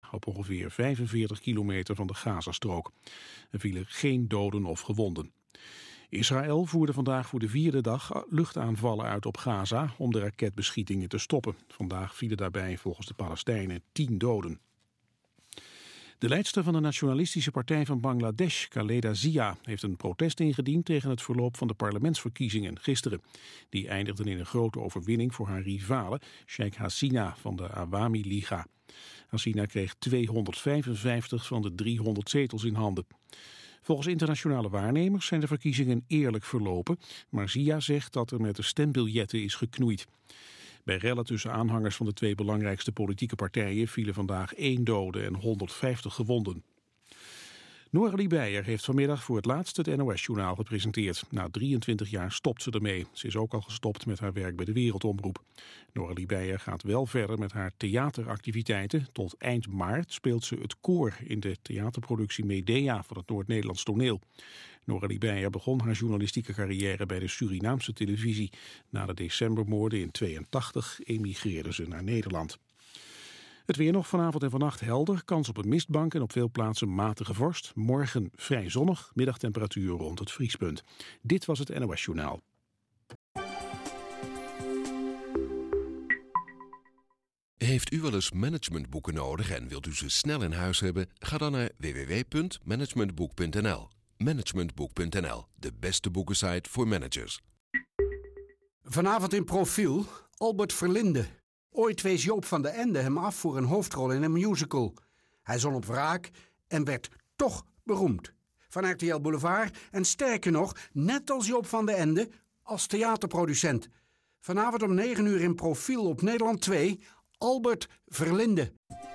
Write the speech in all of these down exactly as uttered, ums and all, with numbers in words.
op ongeveer vijfenveertig kilometer van de Gazastrook. Er vielen geen doden of gewonden. Israël voerde vandaag voor de vierde dag luchtaanvallen uit op Gaza om de raketbeschietingen te stoppen. Vandaag vielen daarbij volgens de Palestijnen tien doden. De leidster van de nationalistische partij van Bangladesh, Khaleda Zia, heeft een protest ingediend tegen het verloop van de parlementsverkiezingen gisteren. Die eindigden in een grote overwinning voor haar rivale, Sheikh Hasina van de Awami Liga. Hasina kreeg tweehonderdvijfenvijftig van de driehonderd zetels in handen. Volgens internationale waarnemers zijn de verkiezingen eerlijk verlopen, maar Zia zegt dat er met de stembiljetten is geknoeid. Bij rellen tussen aanhangers van de twee belangrijkste politieke partijen vielen vandaag één dode en honderdvijftig gewonden. Noralie Beijer heeft vanmiddag voor het laatst het N O S-journaal gepresenteerd. Na drieëntwintig jaar stopt ze ermee. Ze is ook al gestopt met haar werk bij de Wereldomroep. Noralie Beijer gaat wel verder met haar theateractiviteiten. Tot eind maart speelt ze het koor in de theaterproductie Medea van het Noord-Nederlands Toneel. Noralie Beijer begon haar journalistieke carrière bij de Surinaamse televisie. Na de decembermoorden in tweeëntachtig emigreerde ze naar Nederland. Het weer nog vanavond en vannacht helder, kans op een mistbank en op veel plaatsen matige vorst. Morgen vrij zonnig, middagtemperatuur rond het vriespunt. Dit was het N O S-journaal. Heeft u wel eens managementboeken nodig en wilt u ze snel in huis hebben? Ga dan naar w w w punt managementboek punt n l. managementboek punt n l, de beste boekensite voor managers. Vanavond in Profiel, Albert Verlinde. Ooit wees Joop van den Ende hem af voor een hoofdrol in een musical. Hij zon op wraak en werd toch beroemd. Van R T L Boulevard en sterker nog, net als Joop van den Ende, als theaterproducent. Vanavond om negen uur in Profiel op Nederland twee, Albert Verlinde.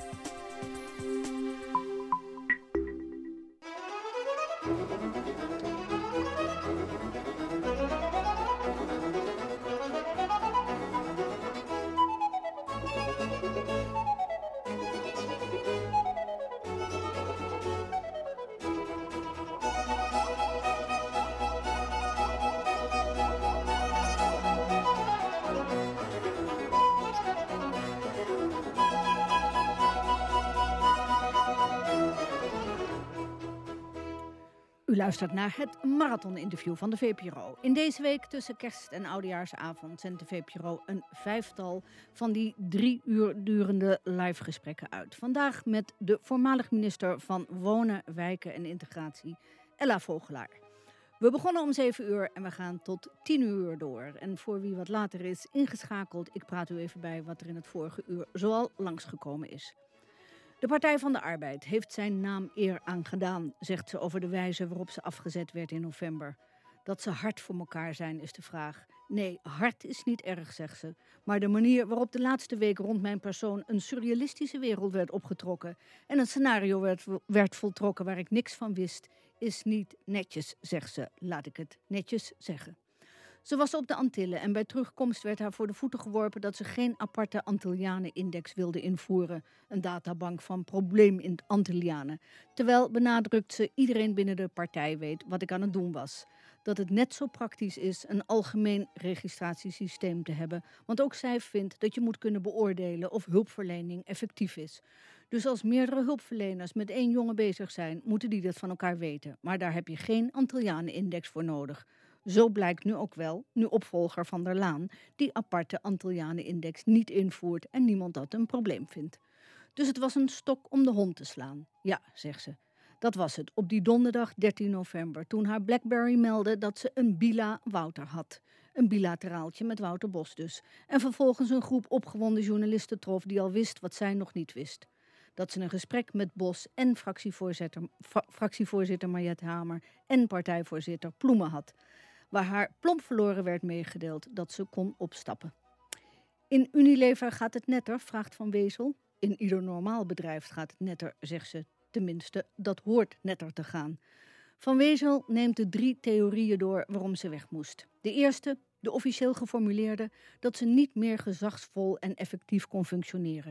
U luistert naar het marathon-interview van de V P R O. In deze week tussen kerst en oudejaarsavond zendt de V P R O een vijftal van die drie uur durende live gesprekken uit. Vandaag met de voormalig minister van Wonen, Wijken en Integratie, Ella Vogelaar. We begonnen om zeven uur en we gaan tot tien uur door. En voor wie wat later is ingeschakeld, ik praat u even bij wat er in het vorige uur zoal langsgekomen is. De Partij van de Arbeid heeft zijn naam eer aangedaan, zegt ze over de wijze waarop ze afgezet werd in november. Dat ze hard voor elkaar zijn is de vraag. Nee, hard is niet erg, zegt ze. Maar de manier waarop de laatste week rond mijn persoon een surrealistische wereld werd opgetrokken en een scenario werd, werd voltrokken waar ik niks van wist, is niet netjes, zegt ze. Laat ik het netjes zeggen. Ze was op de Antillen en bij terugkomst werd haar voor de voeten geworpen dat ze geen aparte Antillianen-index wilde invoeren. Een databank van probleem-Antillianen. Terwijl, benadrukt ze, iedereen binnen de partij weet wat ik aan het doen was. Dat het net zo praktisch is een algemeen registratiesysteem te hebben. Want ook zij vindt dat je moet kunnen beoordelen of hulpverlening effectief is. Dus als meerdere hulpverleners met één jongen bezig zijn, moeten die dat van elkaar weten. Maar daar heb je geen Antillianen-index voor nodig. Zo blijkt nu ook wel, nu opvolger Van der Laan, die aparte Antillianen-index niet invoert en niemand dat een probleem vindt. Dus het was een stok om de hond te slaan. Ja, zegt ze. Dat was het op die donderdag dertien november, toen haar BlackBerry meldde dat ze een Bila Wouter had. Een bilateraaltje met Wouter Bos dus. En vervolgens een groep opgewonden journalisten trof die al wist wat zij nog niet wist. Dat ze een gesprek met Bos en fractievoorzitter, fra- fractievoorzitter Mariette Hamer en partijvoorzitter Ploemen had, waar haar plomp verloren werd meegedeeld dat ze kon opstappen. In Unilever gaat het netter, vraagt Van Wezel. In ieder normaal bedrijf gaat het netter, zegt ze. Tenminste, dat hoort netter te gaan. Van Wezel neemt de drie theorieën door waarom ze weg moest. De eerste, de officieel geformuleerde, dat ze niet meer gezagsvol en effectief kon functioneren.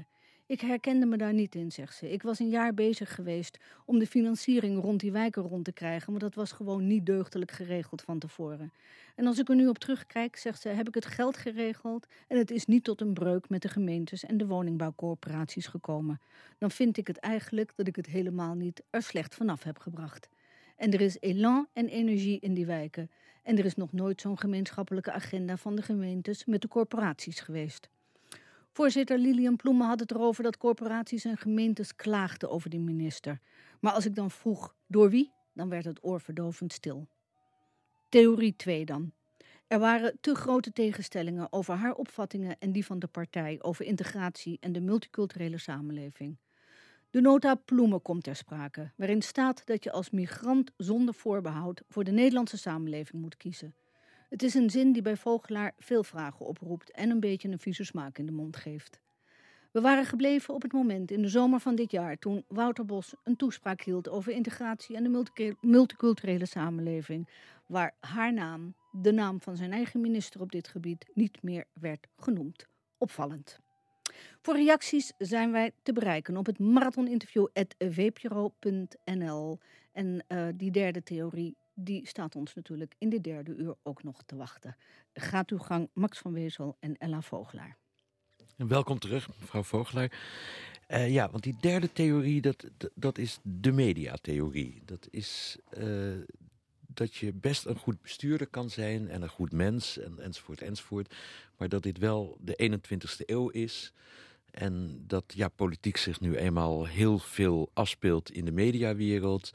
Ik herkende me daar niet in, zegt ze. Ik was een jaar bezig geweest om de financiering rond die wijken rond te krijgen, maar dat was gewoon niet deugdelijk geregeld van tevoren. En als ik er nu op terugkijk, zegt ze, heb ik het geld geregeld en het is niet tot een breuk met de gemeentes en de woningbouwcorporaties gekomen. Dan vind ik het eigenlijk dat ik het helemaal niet er slecht vanaf heb gebracht. En er is elan en energie in die wijken. En er is nog nooit zo'n gemeenschappelijke agenda van de gemeentes met de corporaties geweest. Voorzitter Lilian Ploemen had het erover dat corporaties en gemeentes klaagden over die minister. Maar als ik dan vroeg door wie, dan werd het oorverdovend stil. Theorie twee dan. Er waren te grote tegenstellingen over haar opvattingen en die van de partij over integratie en de multiculturele samenleving. De nota Ploemen komt ter sprake, waarin staat dat je als migrant zonder voorbehoud voor de Nederlandse samenleving moet kiezen. Het is een zin die bij Vogelaar veel vragen oproept en een beetje een vieze smaak in de mond geeft. We waren gebleven op het moment in de zomer van dit jaar toen Wouter Bos een toespraak hield over integratie en de multiculturele samenleving, waar haar naam, de naam van zijn eigen minister op dit gebied, niet meer werd genoemd. Opvallend. Voor reacties zijn wij te bereiken op het marathoninterview apenstaartje v p r o punt n l. En uh, die derde theorie, die staat ons natuurlijk in dit derde uur ook nog te wachten. Gaat uw gang, Max van Wezel en Ella Vogelaar. En welkom terug, mevrouw Vogelaar. Uh, ja, want die derde theorie, dat, dat is de mediatheorie. Dat is uh, dat je best een goed bestuurder kan zijn en een goed mens en, enzovoort enzovoort. Maar dat dit wel de eenentwintigste eeuw is. En dat ja, politiek zich nu eenmaal heel veel afspeelt in de mediawereld.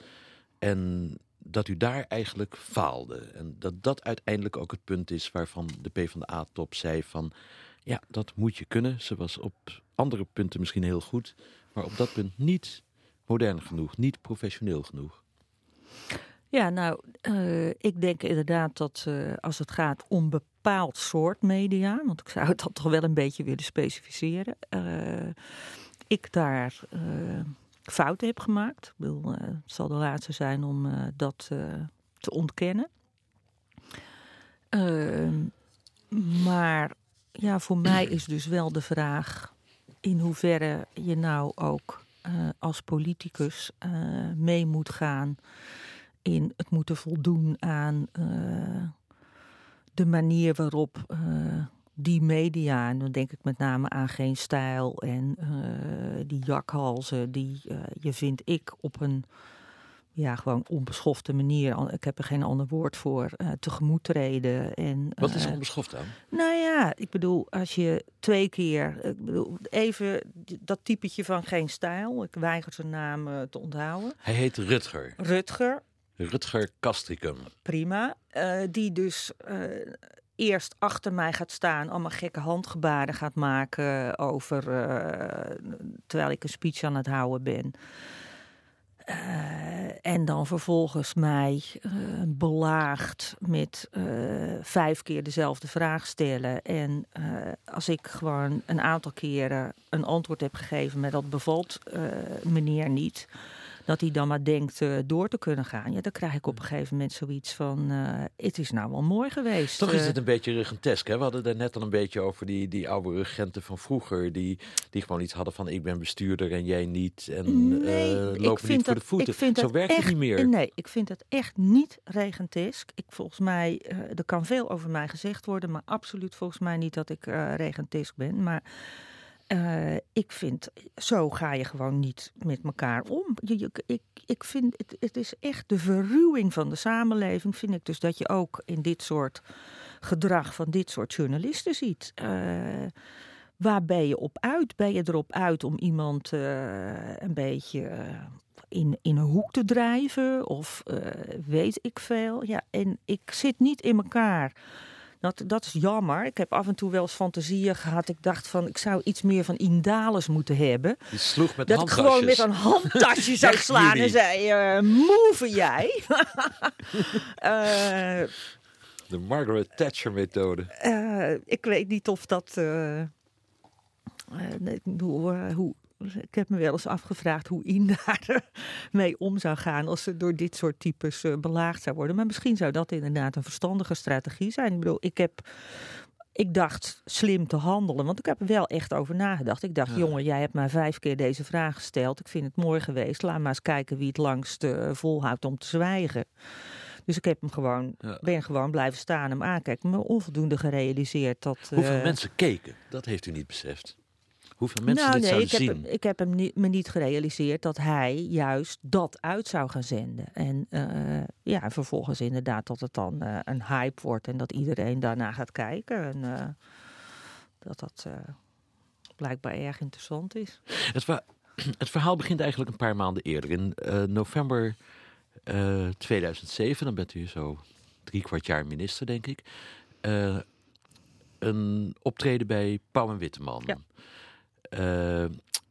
En dat u daar eigenlijk faalde. En dat dat uiteindelijk ook het punt is waarvan de PvdA-top zei van, ja, dat moet je kunnen. Ze was op andere punten misschien heel goed, maar op dat punt niet modern genoeg, niet professioneel genoeg. Ja, nou, uh, ik denk inderdaad dat uh, als het gaat om bepaald soort media, want ik zou het dan toch wel een beetje willen specificeren, uh, ik daar uh, fouten heb gemaakt. Ik bedoel, uh, het zal de laatste zijn om uh, dat uh, te ontkennen. Uh, maar ja, voor mij is dus wel de vraag in hoeverre je nou ook uh, als politicus uh, mee moet gaan in het moeten voldoen aan uh, de manier waarop uh, die media, en dan denk ik met name aan Geen Stijl en uh, die jakhalzen, die uh, je vind ik op een ja, gewoon onbeschofte manier, ik heb er geen ander woord voor, uh, tegemoet treden. En, Wat is uh, onbeschoft dan? Nou ja, ik bedoel, als je twee keer, ik bedoel, even dat typetje van Geen Stijl, ik weiger zijn naam uh, te onthouden. Hij heet Rutger. Rutger. Rutger Castricum. Prima. Uh, die dus uh, eerst achter mij gaat staan, allemaal gekke handgebaren gaat maken over, uh, terwijl ik een speech aan het houden ben. Uh, en dan vervolgens mij uh, belaagt met uh, vijf keer dezelfde vraag stellen. En uh, als ik gewoon een aantal keren een antwoord heb gegeven, maar dat bevalt uh, meneer niet, dat hij dan maar denkt uh, door te kunnen gaan. Ja, dan krijg ik op een gegeven moment zoiets van, uh, het is nou wel mooi geweest. Toch is uh, het een beetje regentesk, hè? We hadden het net al een beetje over die, die oude regenten van vroeger, die, die gewoon iets hadden van, ik ben bestuurder en jij niet. En nee, uh, lopen niet voor dat, de voeten. Ik vind Zo dat werkt echt, het niet meer. Nee, ik vind het echt niet regentesk. Ik, volgens mij, uh, er kan veel over mij gezegd worden, maar absoluut volgens mij niet dat ik uh, regentesk ben. Maar Uh, ik vind, zo ga je gewoon niet met elkaar om. Je, je, ik, ik vind, het, het is echt de verruwing van de samenleving, vind ik dus, dat je ook in dit soort gedrag van dit soort journalisten ziet. Uh, waar ben je op uit? Ben je erop uit om iemand uh, een beetje uh, in, in een hoek te drijven? Of uh, weet ik veel? Ja, en ik zit niet in elkaar. Dat, dat is jammer. Ik heb af en toe wel eens fantasieën gehad. Ik dacht van, ik zou iets meer van Indales moeten hebben. Die sloeg met dat handtasjes. Ik gewoon met een handtasje zou slaan en zei, uh, move jij. uh, De Margaret Thatcher methode. Uh, ik weet niet of dat Uh, uh, nee, hoe, hoe Ik heb me wel eens afgevraagd hoe Ien daar mee om zou gaan als ze door dit soort types uh, belaagd zou worden. Maar misschien zou dat inderdaad een verstandige strategie zijn. Ik bedoel, ik heb ik dacht slim te handelen, want ik heb er wel echt over nagedacht. Ik dacht, ja. jongen, jij hebt mij vijf keer deze vraag gesteld. Ik vind het mooi geweest. Laat maar eens kijken wie het langst uh, volhoudt om te zwijgen. Dus ik heb hem gewoon, ja. ben gewoon blijven staan en aankijken. Me onvoldoende gerealiseerd dat... Uh, Hoeveel mensen keken? Dat heeft u niet beseft. Hoeveel mensen nou, dit nee, zouden ik zien? Heb, ik heb hem niet, me niet gerealiseerd dat hij juist dat uit zou gaan zenden. En uh, ja, vervolgens inderdaad dat het dan uh, een hype wordt en dat iedereen daarna gaat kijken. En uh, dat dat uh, blijkbaar erg interessant is. Het, va- het verhaal begint eigenlijk een paar maanden eerder. In uh, november uh, tweeduizend zeven, dan bent u zo drie kwart jaar minister, denk ik. Uh, een optreden bij Pauw en Witteman. Ja. Uh,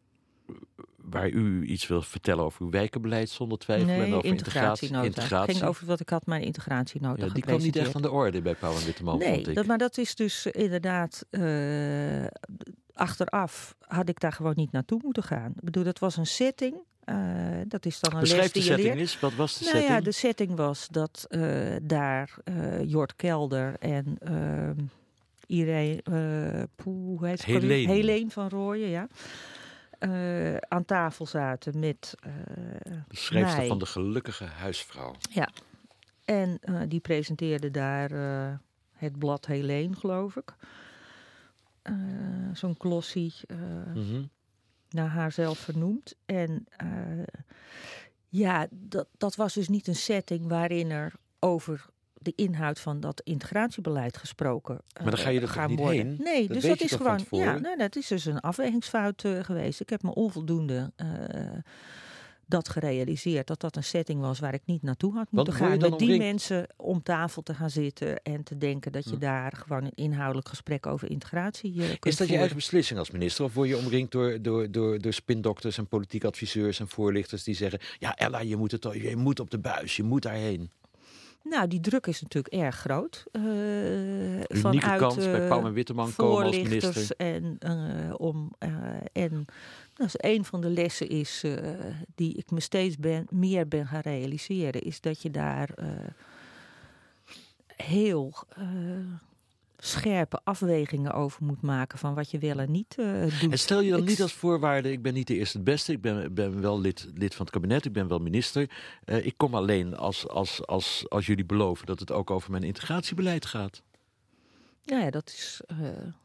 waar u iets wil vertellen over uw wijkenbeleid zonder twijfel. Nee, en over integratienota. integratie. Het ging over wat ik had mijn integratienota ja, die kwam niet echt aan de orde bij Pauw en Witteman, nee, vond ik. Dat, maar dat is dus inderdaad... Uh, achteraf had ik daar gewoon niet naartoe moeten gaan. Ik bedoel, dat was een setting... Uh, dat is dan een Beschrijf les die de je setting leert. eens. Wat was de nou setting? Ja, de setting was dat uh, daar uh, Jort Kelder en uh, Irene, uh, poeh, hoe heet het? Helene. Helene van Rooyen, ja. Uh, aan tafel zaten met uh, de schrijfster mij. van De Gelukkige Huisvrouw. Ja. En uh, die presenteerde daar uh, het blad Helene, geloof ik. Uh, zo'n klossie. Uh, Mm-hmm. Naar haar zelf vernoemd. En uh, ja, dat, dat was dus niet een setting waarin er over de inhoud van dat integratiebeleid gesproken uh, Maar dan ga je er toch niet worden. heen? Nee, dat dus weet dat je is toch van gewoon. Ja, tevoren? nou, dat is dus een afwegingsfout uh, geweest. Ik heb me onvoldoende uh, dat gerealiseerd, dat dat een setting was waar ik niet naartoe had moeten Want word je gaan. dan Met die omringd? mensen om tafel te gaan zitten en te denken dat je Hm. daar gewoon een inhoudelijk gesprek over integratie uh, kunt Is dat je voeren. eigen beslissing als minister? Of word je omringd door, door, door, door spindokters en politiek adviseurs en voorlichters die zeggen... ja, Ella, je moet, het, je moet op de buis, je moet daarheen. Nou, die druk is natuurlijk erg groot. Uh, Unieke vanuit, kans bij uh, Pauw en Witteman komen als voorlichters minister. En, uh, om, uh, en dus een van de lessen is, uh, die ik me steeds ben, meer ben gaan realiseren... is dat je daar uh, heel... Uh, scherpe afwegingen over moet maken van wat je wel en niet uh, doet. En stel je dan ik... niet als voorwaarde, ik ben niet de eerste het beste, ik ben, ben wel lid, lid van het kabinet, ik ben wel minister. Uh, ik kom alleen als, als, als, als jullie beloven dat het ook over mijn integratiebeleid gaat. Ja, ja, dat is... Uh,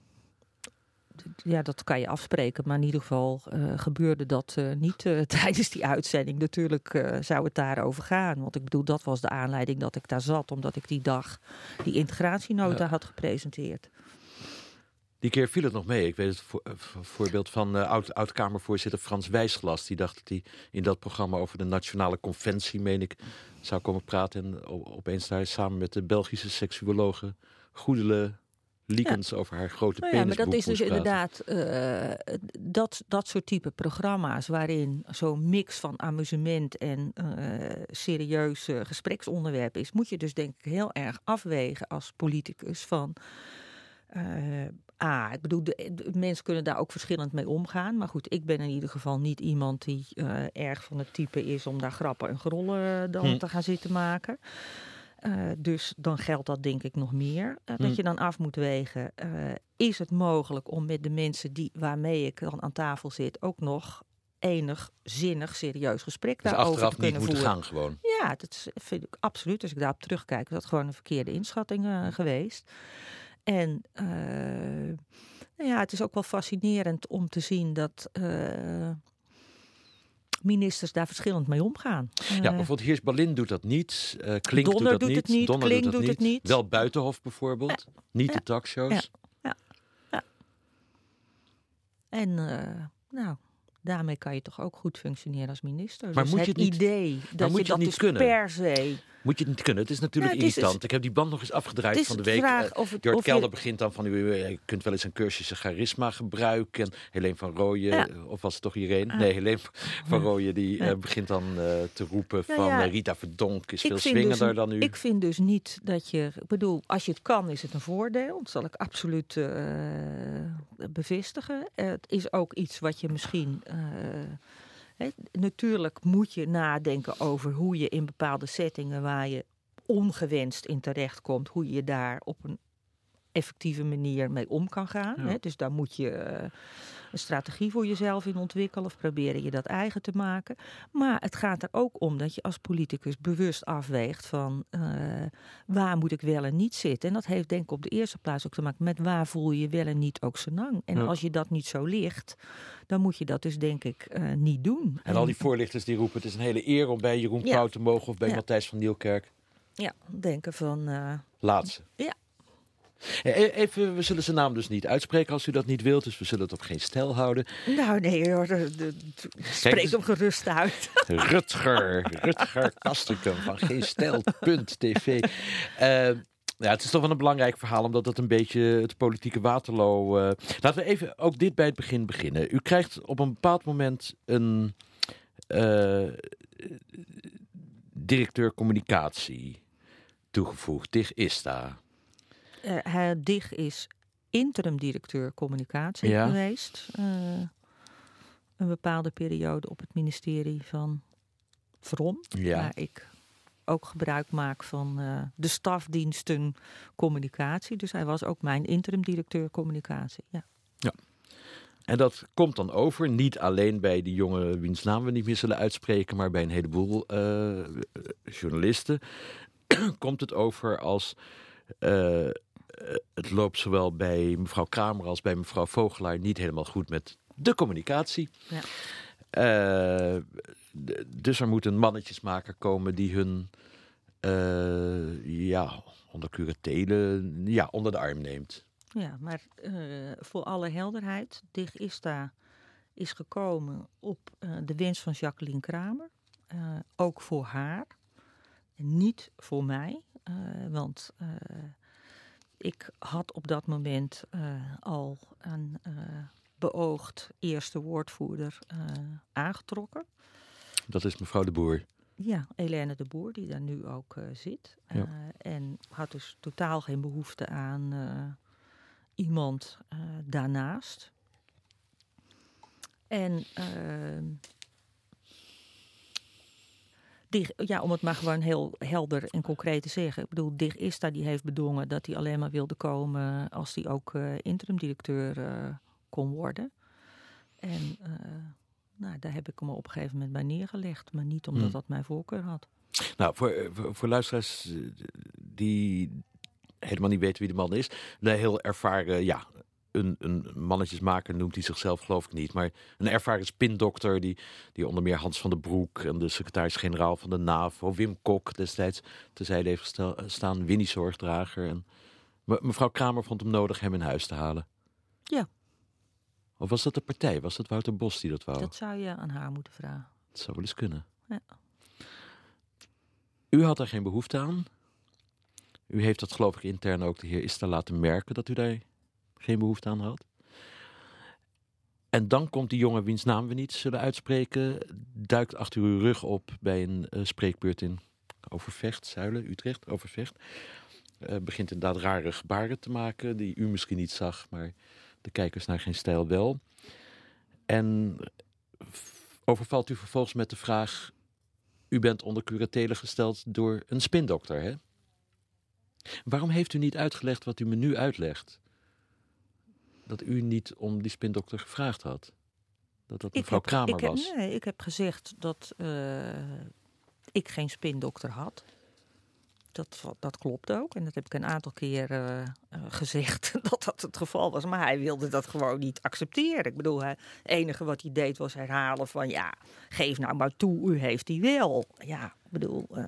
ja, dat kan je afspreken, maar in ieder geval uh, gebeurde dat uh, niet uh, tijdens die uitzending. Natuurlijk uh, zou het daarover gaan, want ik bedoel, dat was de aanleiding dat ik daar zat, omdat ik die dag die integratienota ja. had gepresenteerd. Die keer viel het nog mee. Ik weet het voor, uh, voorbeeld van uh, oud, oud-Kamervoorzitter Frans Wijsglas. Die dacht dat hij in dat programma over de Nationale Conventie, meen ik, zou komen praten. En opeens daar samen met de Belgische seksuologe Goedele Liekens ja. over haar grote nou ja, maar dat is dus praten. inderdaad uh, dat, dat soort type programma's waarin zo'n mix van amusement en uh, serieus uh, gespreksonderwerp is, moet je dus denk ik heel erg afwegen als politicus van uh, ah, ik bedoel, de, de, mensen kunnen daar ook verschillend mee omgaan, maar goed, ik ben in ieder geval niet iemand die uh, erg van het type is om daar grappen en grollen dan hm. te gaan zitten maken. Uh, dus dan geldt dat denk ik nog meer. Uh, hm. Dat je dan af moet wegen, uh, is het mogelijk om met de mensen die, waarmee ik dan aan tafel zit ook nog enig, zinnig, serieus gesprek dus daarover te kunnen voeren. voeren. Gaan gewoon. Ja, dat vind ik absoluut. Als ik daarop terugkijk, is dat gewoon een verkeerde inschatting uh, geweest. En uh, nou ja, het is ook wel fascinerend om te zien dat Uh, ministers daar verschillend mee omgaan. Ja, bijvoorbeeld Heers Ballin doet dat niet. Uh, Klink Donner doet dat doet niet. Het niet. Donner Klink doet, dat doet niet. het niet. Wel Buitenhof bijvoorbeeld. Ja. Niet ja. de talkshows. Ja. Ja. Ja. En uh, nou, daarmee kan je toch ook goed functioneren als minister. Maar dus moet het je het niet, idee dat je je dat niet dus kunnen? per se... Moet je het niet kunnen. Het is natuurlijk nou, het irritant. Is, ik heb die band nog eens afgedraaid van de week. Jort Kelder je... begint dan van, u, je kunt wel eens een cursusje charisma gebruiken. En Helene van Rooyen, ja. of was het toch Irene? Ah. Nee, Helene van Rooyen die ja. uh, begint dan uh, te roepen nou, van ja. uh, Rita Verdonk is ik veel swingender dus, dan u. Ik vind dus niet dat je, ik bedoel, als je het kan is het een voordeel. Dat zal ik absoluut uh, bevestigen. Uh, het is ook iets wat je misschien... Uh, He, natuurlijk moet je nadenken over hoe je in bepaalde settingen waar je ongewenst in terechtkomt, hoe je daar op een effectieve manier mee om kan gaan. Ja. Hè? Dus daar moet je uh, een strategie voor jezelf in ontwikkelen of proberen je dat eigen te maken. Maar het gaat er ook om dat je als politicus bewust afweegt van uh, waar moet ik wel en niet zitten. En dat heeft denk ik op de eerste plaats ook te maken met waar voel je wel en niet ook senang. En ja. als je dat niet zo ligt, dan moet je dat dus denk ik uh, niet doen. En al die voorlichters die roepen, het is een hele eer om bij Jeroen Ja. Pauw te mogen of bij Ja. Matthijs van Nieuwkerk. Ja, denken van... Uh, Laat ze. Ja. Even, we zullen zijn naam dus niet uitspreken als u dat niet wilt. Dus we zullen het op geen stijl houden. Nou nee hoor, de, de, de, spreek dus, hem gerust uit. Rutger, Rutger Kastrikum van geen stijl punt t v. Uh, ja, het is toch wel een belangrijk verhaal, omdat het een beetje het politieke Waterloo... Uh... Laten we even ook dit bij het begin beginnen. U krijgt op een bepaald moment een uh, directeur communicatie toegevoegd, Dig Ista. Uh, hij, Dig is interim-directeur communicatie ja. geweest. Uh, een bepaalde periode op het ministerie van Vrom. Ja. Waar ik ook gebruik maak van uh, de stafdiensten communicatie. Dus hij was ook mijn interim-directeur communicatie. Ja. ja. En dat komt dan over, niet alleen bij die jongen wiens naam we niet meer zullen uitspreken, maar bij een heleboel uh, journalisten komt het over als... Uh, het loopt zowel bij mevrouw Kramer als bij mevrouw Vogelaar niet helemaal goed met de communicatie. Ja. Uh, d- dus er moet een mannetjesmaker komen die hun uh, ja, onder curatele ja, onder de arm neemt. Ja, maar uh, voor alle helderheid, Dig Ista is gekomen op uh, de wens van Jacqueline Kramer. Uh, ook voor haar. En niet voor mij. Uh, want uh, ik had op dat moment uh, al een uh, beoogd eerste woordvoerder uh, aangetrokken. Dat is mevrouw de Boer. Ja, Helene de Boer, die daar nu ook uh, zit. Uh, ja. En had dus totaal geen behoefte aan uh, iemand uh, daarnaast. En... Uh, Dig, ja, om het maar gewoon heel helder en concreet te zeggen. Ik bedoel, Dig Ista die heeft bedongen dat hij alleen maar wilde komen als hij ook uh, interim-directeur uh, kon worden. En uh, nou, daar heb ik hem op een gegeven moment bij neergelegd. Maar niet omdat hmm. dat mijn voorkeur had. Nou, voor, voor, voor luisteraars die helemaal niet weten wie de man is. Een heel ervaren, ja... Een, een mannetjesmaker noemt hij zichzelf geloof ik niet. Maar een ervaren spindokter die, die onder meer Hans van den Broek en de secretaris-generaal van de NAVO, Wim Kok destijds terzijde heeft gestel, staan, Winnie Zorgdrager. En me, mevrouw Kramer vond hem nodig hem in huis te halen. Ja. Of was dat de partij? Was dat Wouter Bos die dat wou? Dat zou je aan haar moeten vragen. Dat zou wel eens kunnen. Ja. U had daar geen behoefte aan. U heeft dat geloof ik intern ook de heer Ista laten merken dat u daar... geen behoefte aan had. En dan komt die jongen wiens naam we niet zullen uitspreken, duikt achter uw rug op bij een uh, spreekbeurt in Overvecht, Zuilen, Utrecht, Overvecht. Uh, begint inderdaad rare gebaren te maken, die u misschien niet zag, maar de kijkers naar geen stijl wel. En f- overvalt u vervolgens met de vraag, u bent onder curatele gesteld door een spindokter, hè? Waarom heeft u niet uitgelegd wat u me nu uitlegt? Dat u niet om die spindokter gevraagd had. Dat dat mevrouw ik heb, Kramer ik heb, was. Nee, ik heb gezegd dat uh, ik geen spindokter had. Dat, dat klopt ook. En dat heb ik een aantal keer uh, uh, gezegd dat dat het geval was. Maar hij wilde dat gewoon niet accepteren. Ik bedoel, het enige wat hij deed was herhalen van... ja, geef nou maar toe, u heeft die wel. Ja, ik bedoel... Uh,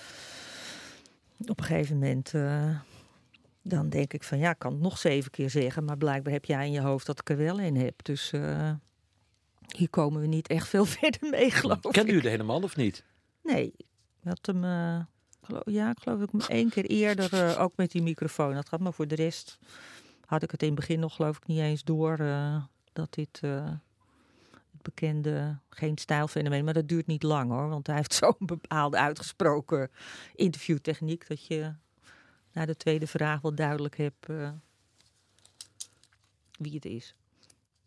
op een gegeven moment... Uh, Dan denk ik van ja, ik kan het nog zeven keer zeggen. Maar blijkbaar heb jij in je hoofd dat ik er wel in heb. Dus uh, hier komen we niet echt veel verder mee, geloof ik. Kende u de hele man of niet? Nee, ik had hem... Uh, geloof, ja, ik geloof dat ik hem één keer eerder uh, ook met die microfoon had gehad. Maar voor de rest had ik het in het begin nog geloof ik niet eens door... Uh, dat dit uh, het bekende geen stijlfenomeen... Maar dat duurt niet lang hoor. Want hij heeft zo'n bepaalde uitgesproken interviewtechniek... dat je... na de tweede vraag wel duidelijk heb uh, wie het is.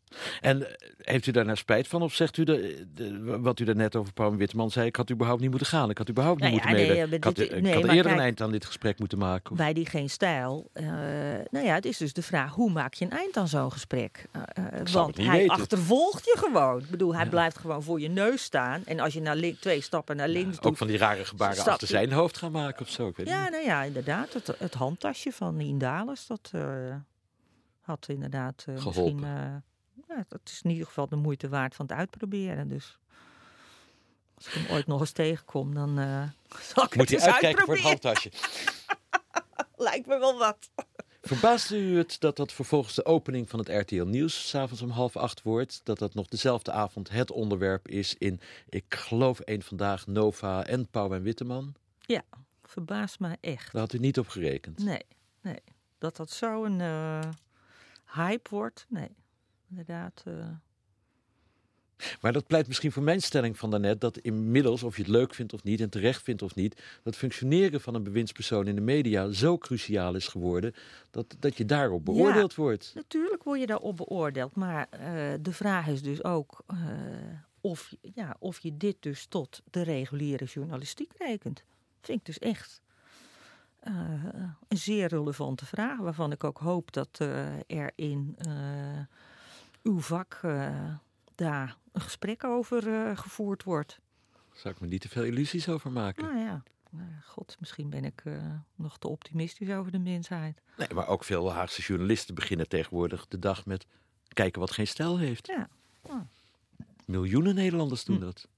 En uh, heeft u daar nou spijt van? Of zegt u de, de, wat u daarnet over Pauw en Witteman zei... ik had überhaupt niet moeten gaan, ik had überhaupt niet Nou moeten ja, mailen. nee, ik had, dit- ik nee, had maar eerder kijk- een eind aan dit gesprek moeten maken. Of... Bij die Geen Stijl. Uh, nou ja, het is dus de vraag, hoe maak je een eind aan zo'n gesprek? Uh, uh, zou want het niet hij weten. achtervolgt je gewoon. Ik bedoel, hij Ja. blijft gewoon voor je neus staan. En als je naar link, twee stappen naar links Ook doet... van die rare gebaren Stap- achter zijn hoofd gaan maken of zo. Ik weet Ja, niet. nou ja, inderdaad. Het, het handtasje van Indales, dat uh, had inderdaad uh, Geholpen. misschien... Uh, ja, dat is in ieder geval de moeite waard van het uitproberen. Dus als ik hem ooit nog eens tegenkom, dan uh, zal ik Moet het hij eens uitkijken voor het uitproberen. handtasje. Lijkt me wel wat. Verbaasde u het dat dat vervolgens de opening van het R T L Nieuws... 's avonds om half acht wordt? Dat dat nog dezelfde avond het onderwerp is in... ik geloof één Vandaag, Nova en Pauw en Witteman? Ja, verbaast mij echt. Daar had u niet op gerekend. Nee, nee. Dat dat zo'n uh, hype wordt, nee. Inderdaad. Uh... Maar dat pleit misschien voor mijn stelling van daarnet... dat inmiddels, of je het leuk vindt of niet en terecht vindt of niet... dat functioneren van een bewindspersoon in de media zo cruciaal is geworden... dat, dat je daarop beoordeeld ja, wordt. Natuurlijk word je daarop beoordeeld. Maar uh, de vraag is dus ook uh, of, ja, of je dit dus tot de reguliere journalistiek rekent. Vind ik dus echt uh, een zeer relevante vraag... waarvan ik ook hoop dat uh, er in uh, uw vak... Uh, daar een gesprek over uh, gevoerd wordt. Daar zou ik me niet te veel illusies over maken. Nou ja, uh, god, misschien ben ik uh, nog te optimistisch over de mensheid. Nee, maar ook veel Haagse journalisten beginnen tegenwoordig de dag met kijken wat Geen Stijl heeft. Ja. Oh. Miljoenen Nederlanders doen hm. dat.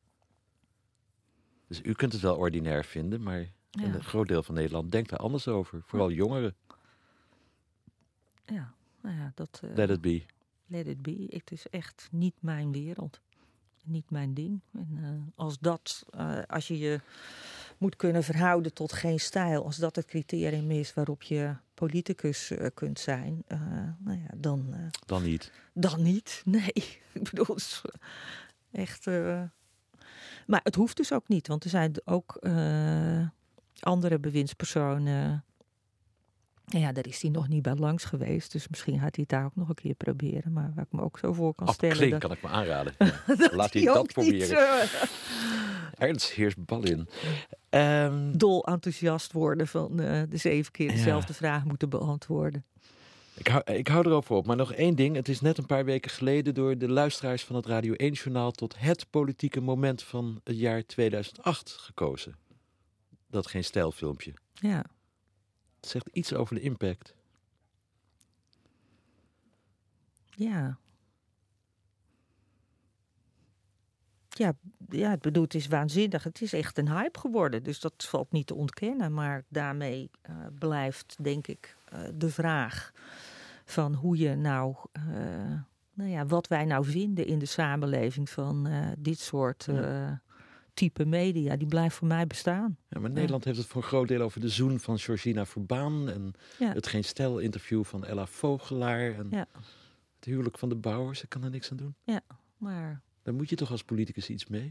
Dus u kunt het wel ordinair vinden, maar Ja. een groot deel van Nederland denkt daar anders over. Vooral jongeren. Ja, nou ja, dat... Uh, Let it be. Let it be. Het is echt niet mijn wereld. Niet mijn ding. En uh, als dat, uh, als je je moet kunnen verhouden tot Geen Stijl, als dat het criterium is waarop je politicus uh, kunt zijn, uh, nou ja, dan... Uh, Dan niet. Dan niet, nee. Ik bedoel, het is echt... Uh... Maar het hoeft dus ook niet, want er zijn ook uh, andere bewindspersonen... Ja, daar is hij nog niet bij langs geweest. Dus misschien gaat hij het daar ook nog een keer proberen. Maar waar ik me ook zo voor kan Ab stellen... Klink dat... kan ik me aanraden. Ja. dat Laat hij hij dat ook proberen. niet, uh... Ernst Heers Ballin. Um... dol enthousiast worden van uh, de zeven keer dezelfde ja. vraag moeten beantwoorden. Ik hou, ik hou erover op. Maar nog één ding. Het is net een paar weken geleden door de luisteraars van het Radio één-journaal... tot het politieke moment van het jaar tweeduizend acht gekozen. Dat Geen Stijl filmpje. Ja. Het zegt iets over de impact. Ja. Ja, ja, ik bedoel, het is waanzinnig. Het is echt een hype geworden, dus dat valt niet te ontkennen. Maar daarmee uh, blijft, denk ik, uh, de vraag van hoe je nou... Uh, nou ja, wat wij nou vinden in de samenleving van uh, dit soort... Uh, ja. type media, die blijft voor mij bestaan. Ja, maar Nederland ja. heeft het voor een groot deel over de zoen van Georgina Verbaan... en ja. het Geen Stijl interview van Ella Vogelaar... en ja. het huwelijk van de Bouwers. Ik kan er niks aan doen. Ja, maar... Daar moet je toch als politicus iets mee?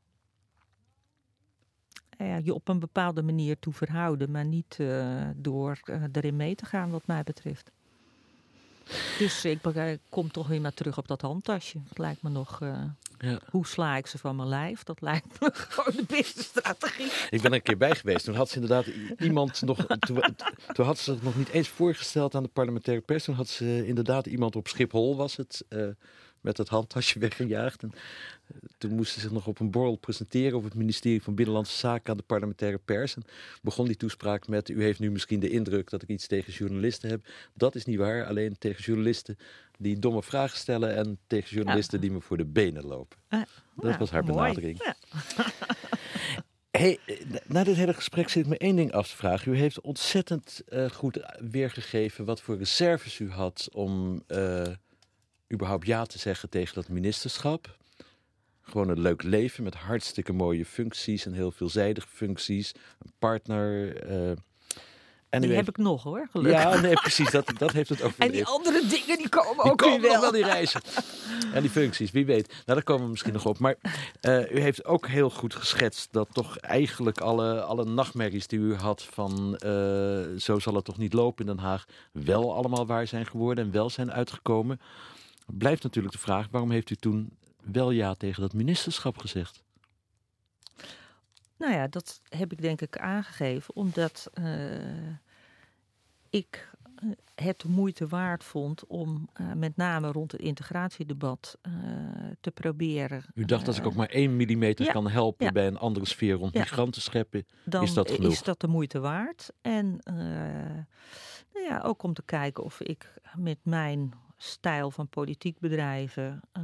Ja, je op een bepaalde manier toe verhouden... maar niet uh, door uh, erin mee te gaan, wat mij betreft. Dus ik, ik kom toch weer maar terug op dat handtasje. Het lijkt me nog... Uh, ja. Hoe sla ik ze van mijn lijf? Dat lijkt me gewoon de beste strategie. Ik ben er een keer bij geweest. Toen had ze inderdaad iemand nog... Toen, toen had ze het nog niet eens voorgesteld aan de parlementaire pers. Toen had ze inderdaad iemand op Schiphol, was het... Uh, met het handtasje weggejaagd. En uh, toen moest ze zich nog op een borrel presenteren... op het ministerie van Binnenlandse Zaken aan de parlementaire pers. En begon die toespraak met... u heeft nu misschien de indruk dat ik iets tegen journalisten heb. Dat is niet waar. Alleen tegen journalisten die domme vragen stellen... en tegen journalisten ja. die me voor de benen lopen. Uh, dat ja, was haar mooi. benadering. Ja. Hey, na dit hele gesprek zit me één ding af te vragen. U heeft ontzettend uh, goed weergegeven... wat voor reserves u had om... Uh, überhaupt ja te zeggen tegen dat ministerschap. Gewoon een leuk leven met hartstikke mooie functies en heel veelzijdige functies. Een partner. Uh, en die heeft... heb ik nog hoor, gelukkig. Ja, nee, precies. Dat, dat heeft het overleefd. En die andere dingen die komen die ook komen weer wel. wel, die reizen. En die functies, wie weet. Nou, daar komen we misschien nog op. Maar uh, u heeft ook heel goed geschetst dat toch eigenlijk alle, alle nachtmerries die u had van uh, zo zal het toch niet lopen in Den Haag, wel allemaal waar zijn geworden en wel zijn uitgekomen. Blijft natuurlijk de vraag, waarom heeft u toen wel ja tegen dat ministerschap gezegd? Nou ja, dat heb ik denk ik aangegeven, omdat uh, ik uh, het de moeite waard vond om uh, met name rond het integratiedebat uh, te proberen. U dacht, uh, als ik ook maar één millimeter ja, kan helpen ja. bij een andere sfeer rond ja. migranten scheppen, dan is dat genoeg? is dat de moeite waard. En uh, nou ja, ook om te kijken of ik met mijn stijl van politiek bedrijven, uh,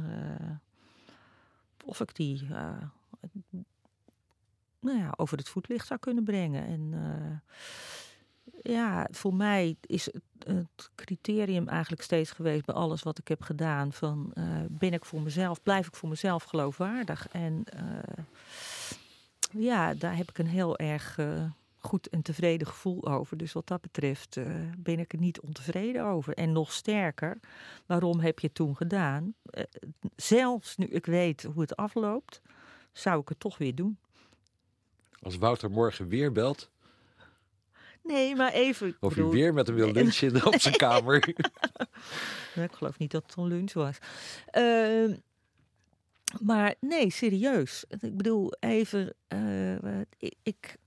of ik die uh, nou ja, over het voetlicht zou kunnen brengen. En uh, ja, voor mij is het, het criterium eigenlijk steeds geweest bij alles wat ik heb gedaan van uh, ben ik voor mezelf, blijf ik voor mezelf geloofwaardig. En uh, ja, daar heb ik een heel erg uh, goed en tevreden gevoel over. Dus wat dat betreft uh, ben ik er niet ontevreden over. En nog sterker, waarom heb je het toen gedaan? Uh, zelfs nu ik weet hoe het afloopt, zou ik het toch weer doen. Als Wouter morgen weer belt... Nee, maar even... Of bedoel, u weer met hem wil lunchen nee, op zijn kamer. Nee, ik geloof niet dat het een lunch was. Uh, maar nee, serieus. Ik bedoel, even... Uh, ik, ik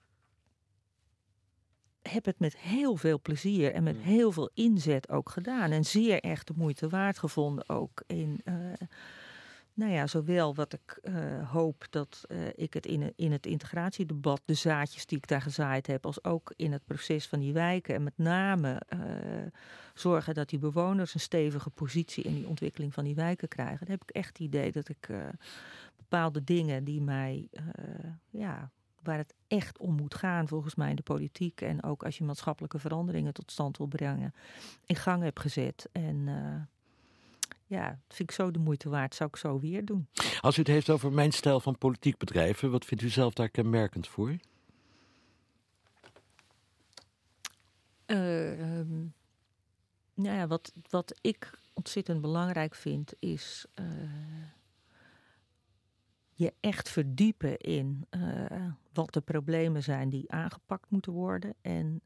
heb het met heel veel plezier en met heel veel inzet ook gedaan. En zeer echt de moeite waard gevonden ook in... Uh, Nou ja, zowel wat ik uh, hoop dat uh, ik het in, in het integratiedebat, de zaadjes die ik daar gezaaid heb, als ook in het proces van die wijken. En met name uh, zorgen dat die bewoners een stevige positie in die ontwikkeling van die wijken krijgen. Dan heb ik echt het idee dat ik uh, bepaalde dingen die mij, uh, ja, waar het echt om moet gaan volgens mij in de politiek. En ook als je maatschappelijke veranderingen tot stand wil brengen, in gang heb gezet. En... Uh, Ja, dat vind ik zo de moeite waard. Zou ik zo weer doen. Als u het heeft over mijn stijl van politiek bedrijven, wat vindt u zelf daar kenmerkend voor? Uh, um, nou ja, wat, wat ik ontzettend belangrijk vind, is uh, je echt verdiepen in uh, wat de problemen zijn die aangepakt moeten worden. En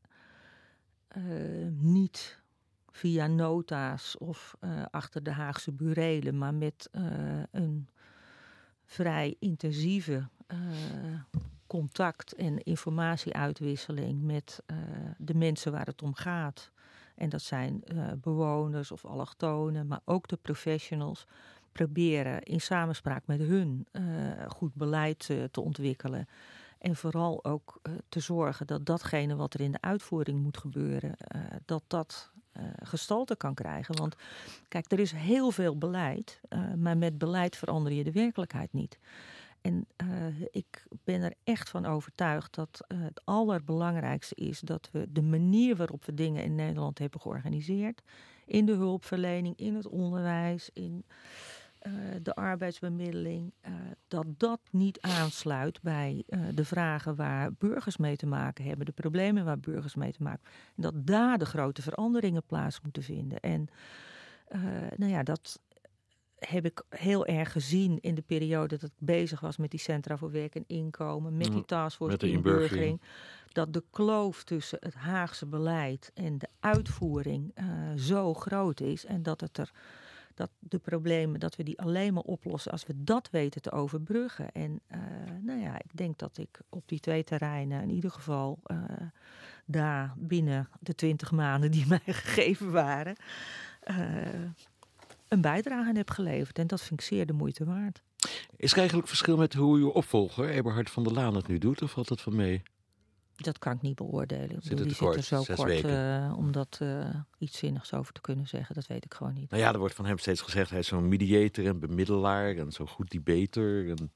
uh, niet... via nota's of uh, achter de Haagse burelen, maar met uh, een vrij intensieve uh, contact- en informatieuitwisseling met uh, de mensen waar het om gaat. En dat zijn uh, bewoners of allochtonen, maar ook de professionals, proberen in samenspraak met hun uh, goed beleid uh, te ontwikkelen. En vooral ook uh, te zorgen dat datgene wat er in de uitvoering moet gebeuren, uh, dat dat uh, gestalte kan krijgen. Want kijk, er is heel veel beleid, uh, maar met beleid verander je de werkelijkheid niet. En uh, ik ben er echt van overtuigd dat uh, het allerbelangrijkste is dat we de manier waarop we dingen in Nederland hebben georganiseerd, in de hulpverlening, in het onderwijs, in uh, de arbeidsbemiddeling, uh, dat dat niet aansluit bij uh, de vragen waar burgers mee te maken hebben, de problemen waar burgers mee te maken hebben. En dat daar de grote veranderingen plaats moeten vinden. En uh, nou ja, dat heb ik heel erg gezien in de periode dat ik bezig was met die Centra voor Werk en Inkomen, met die taskforce de inburgering, dat de kloof tussen het Haagse beleid en de uitvoering uh, zo groot is en dat het er, dat de problemen, dat we die alleen maar oplossen als we dat weten te overbruggen. En uh, nou ja, ik denk dat ik op die twee terreinen in ieder geval uh, daar binnen de twintig maanden die mij gegeven waren, Uh, een bijdrage aan heb geleverd. En dat vind ik zeer de moeite waard. Is er eigenlijk verschil met hoe uw opvolger, Eberhard van der Laan, het nu doet? Of valt dat van mee? Dat kan ik niet beoordelen. Zit die kort, zit er zo kort uh, om dat uh, iets zinnigs over te kunnen zeggen. Dat weet ik gewoon niet. Nou ja, er wordt van hem steeds gezegd, hij is zo'n mediator en bemiddelaar en zo'n goed debater. En...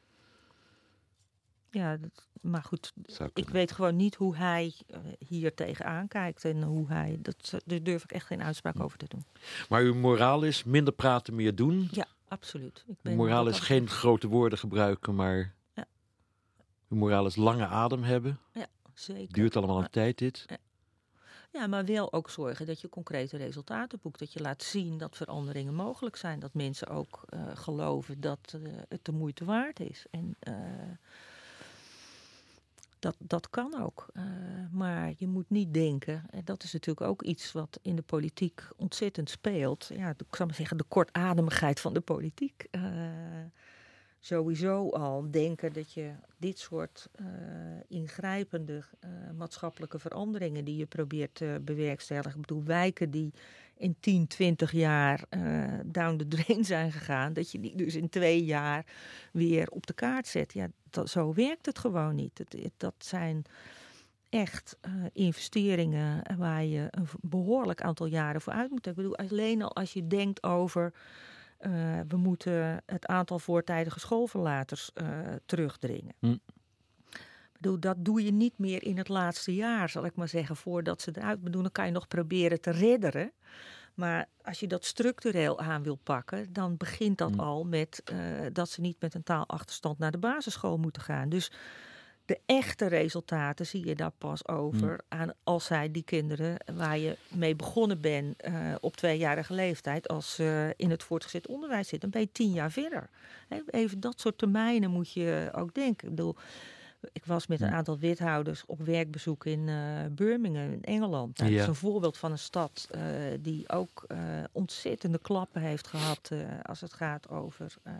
Ja, dat, maar goed, ik weet gewoon niet hoe hij uh, hier tegenaan kijkt en hoe hij, dat, daar durf ik echt geen uitspraak hm. over te doen. Maar uw moraal is minder praten, meer doen? Ja, absoluut. Ik ben uw moraal is geen grote woorden gebruiken, maar ja. Uw moraal is lange adem hebben? Ja, zeker. Duurt allemaal een ja. tijd dit? Ja. Ja, maar wel ook zorgen dat je concrete resultaten boekt. Dat je laat zien dat veranderingen mogelijk zijn. Dat mensen ook uh, geloven dat uh, het de moeite waard is. En uh, dat, dat kan ook. Uh, maar je moet niet denken, en dat is natuurlijk ook iets wat in de politiek ontzettend speelt. Ja, ik zou maar zeggen, de kortademigheid van de politiek. Uh, sowieso al denken dat je dit soort uh, ingrijpende uh, maatschappelijke veranderingen die je probeert te bewerkstelligen. Ik bedoel, wijken die in tien, twintig jaar uh, down the drain zijn gegaan, dat je die dus in twee jaar weer op de kaart zet. Ja, dat, zo werkt het gewoon niet. Het, het, dat zijn echt uh, investeringen waar je een behoorlijk aantal jaren voor uit moet. Ik bedoel, alleen al als je denkt over Uh, we moeten het aantal voortijdige schoolverlaters uh, terugdringen. Hm. Ik bedoel, dat doe je niet meer in het laatste jaar, zal ik maar zeggen, voordat ze eruit bedoelen. Dan kan je nog proberen te redderen. Maar als je dat structureel aan wil pakken, dan begint dat hm. al met uh, dat ze niet met een taalachterstand naar de basisschool moeten gaan. Dus de echte resultaten zie je daar pas over hmm. aan als zij die kinderen waar je mee begonnen bent uh, op tweejarige leeftijd, als uh, in het voortgezet onderwijs zit, dan ben je tien jaar verder. He, even dat soort termijnen moet je ook denken. Ik bedoel, ik was met een aantal wethouders op werkbezoek in uh, Birmingham in Engeland. Nou, ja. Dat is een voorbeeld van een stad uh, die ook uh, ontzettende klappen heeft gehad uh, als het gaat over Uh,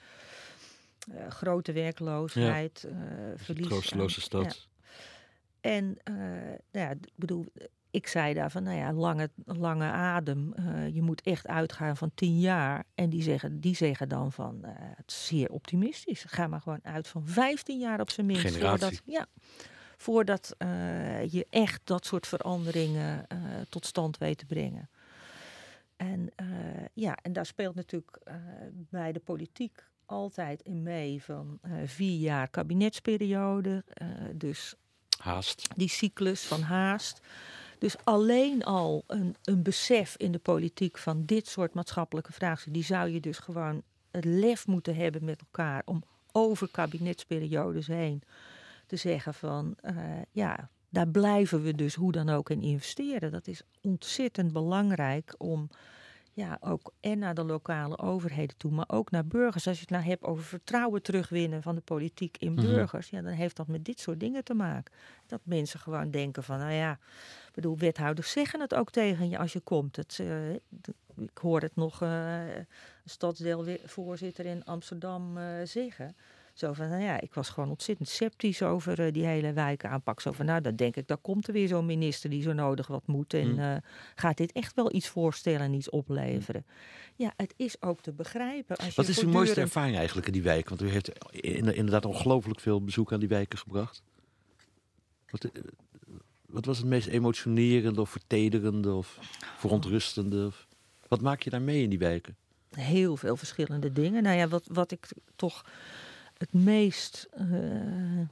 Uh, grote werkloosheid, ja. uh, verlies. Troosteloze stad. Ja. En uh, nou ja, ik bedoel, ik zei daar van, nou ja, lange, lange adem. Uh, je moet echt uitgaan van tien jaar. En die zeggen, die zeggen dan van, uh, het is zeer optimistisch. Ga maar gewoon uit van vijftien jaar op zijn minst. Generatie. Voordat, ja, voordat uh, je echt dat soort veranderingen uh, tot stand weet te brengen. En uh, ja, en daar speelt natuurlijk uh, bij de politiek altijd in mee van uh, vier jaar kabinetsperiode. Uh, dus haast. Die cyclus van haast. Dus alleen al een, een besef in de politiek van dit soort maatschappelijke vraagstukken, die zou je dus gewoon het lef moeten hebben met elkaar om over kabinetsperiodes heen te zeggen van uh, ja, daar blijven we dus hoe dan ook in investeren. Dat is ontzettend belangrijk om ja, ook en naar de lokale overheden toe, maar ook naar burgers. Als je het nou hebt over vertrouwen terugwinnen van de politiek in burgers, mm-hmm. ja, dan heeft dat met dit soort dingen te maken. Dat mensen gewoon denken van, nou ja, ik bedoel, wethouders zeggen het ook tegen je als je komt. Het, uh, ik hoor het nog uh, een stadsdeelvoorzitter in Amsterdam uh, zeggen. Zo van, nou ja, ik was gewoon ontzettend sceptisch over uh, die hele wijkaanpak. Zo van, nou, dan denk ik, daar komt er weer zo'n minister die zo nodig wat moet. En uh, gaat dit echt wel iets voorstellen en iets opleveren? Ja, het is ook te begrijpen. Als wat je is uw mooiste ervaring eigenlijk in die wijk? Want u heeft inderdaad ongelooflijk veel bezoek aan die wijken gebracht. Wat, wat was het meest emotionerende of vertederende of verontrustende? Of, wat maak je daar mee in die wijken? Heel veel verschillende dingen. Nou ja, wat, wat ik toch het meest, uh,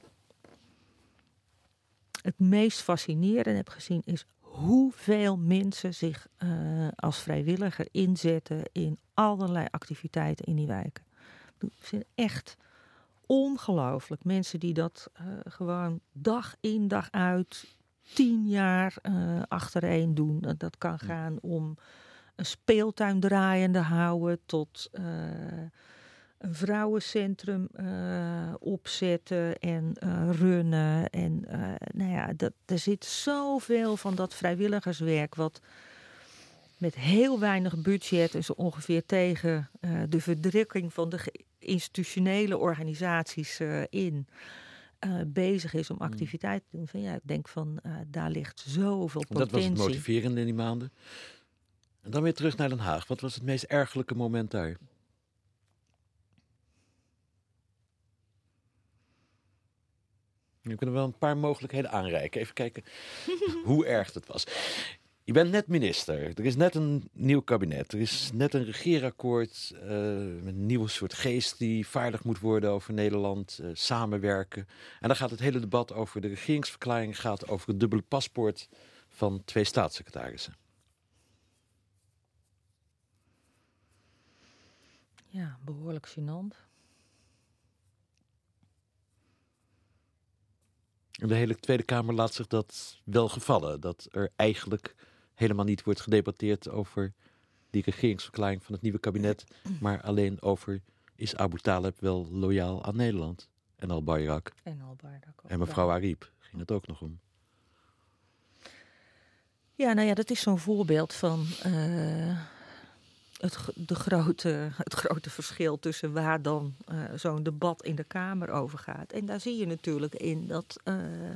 het meest fascinerend heb gezien is hoeveel mensen zich uh, als vrijwilliger inzetten in allerlei activiteiten in die wijken. Ik vind het echt ongelooflijk. Mensen die dat uh, gewoon dag in dag uit tien jaar uh, achtereen doen. Dat, dat kan gaan om een speeltuin draaiende houden tot Uh, een vrouwencentrum uh, opzetten en uh, runnen. En uh, nou ja, dat, er zit zoveel van dat vrijwilligerswerk wat met heel weinig budget en zo ongeveer tegen uh, de verdrukking van de institutionele organisaties uh, in uh, bezig is om activiteiten te doen. Van, ja, ik denk van, uh, daar ligt zoveel potentie. Dat was het motiverende in die maanden. En dan weer terug naar Den Haag. Wat was het meest ergerlijke moment daar? We kunnen wel een paar mogelijkheden aanreiken. Even kijken hoe erg het was. Je bent net minister. Er is net een nieuw kabinet. Er is net een regeerakkoord uh, met een nieuwe soort geest die vaardig moet worden over Nederland. Uh, samenwerken. En dan gaat het hele debat over de regeringsverklaring gaat over het dubbele paspoort van twee staatssecretarissen. Ja, behoorlijk gênant. En de hele Tweede Kamer laat zich dat wel gevallen. Dat er eigenlijk helemaal niet wordt gedebatteerd over die regeringsverklaring van het nieuwe kabinet. Maar alleen over, is Abu Taleb wel loyaal aan Nederland? En Al-Bayrak. En Al-Bayrak ook. En mevrouw Ariep ging het ook nog om. Ja, nou ja, dat is zo'n voorbeeld van uh, het, de grote, het grote verschil tussen waar dan uh, zo'n debat in de Kamer over gaat. En daar zie je natuurlijk in dat... Uh,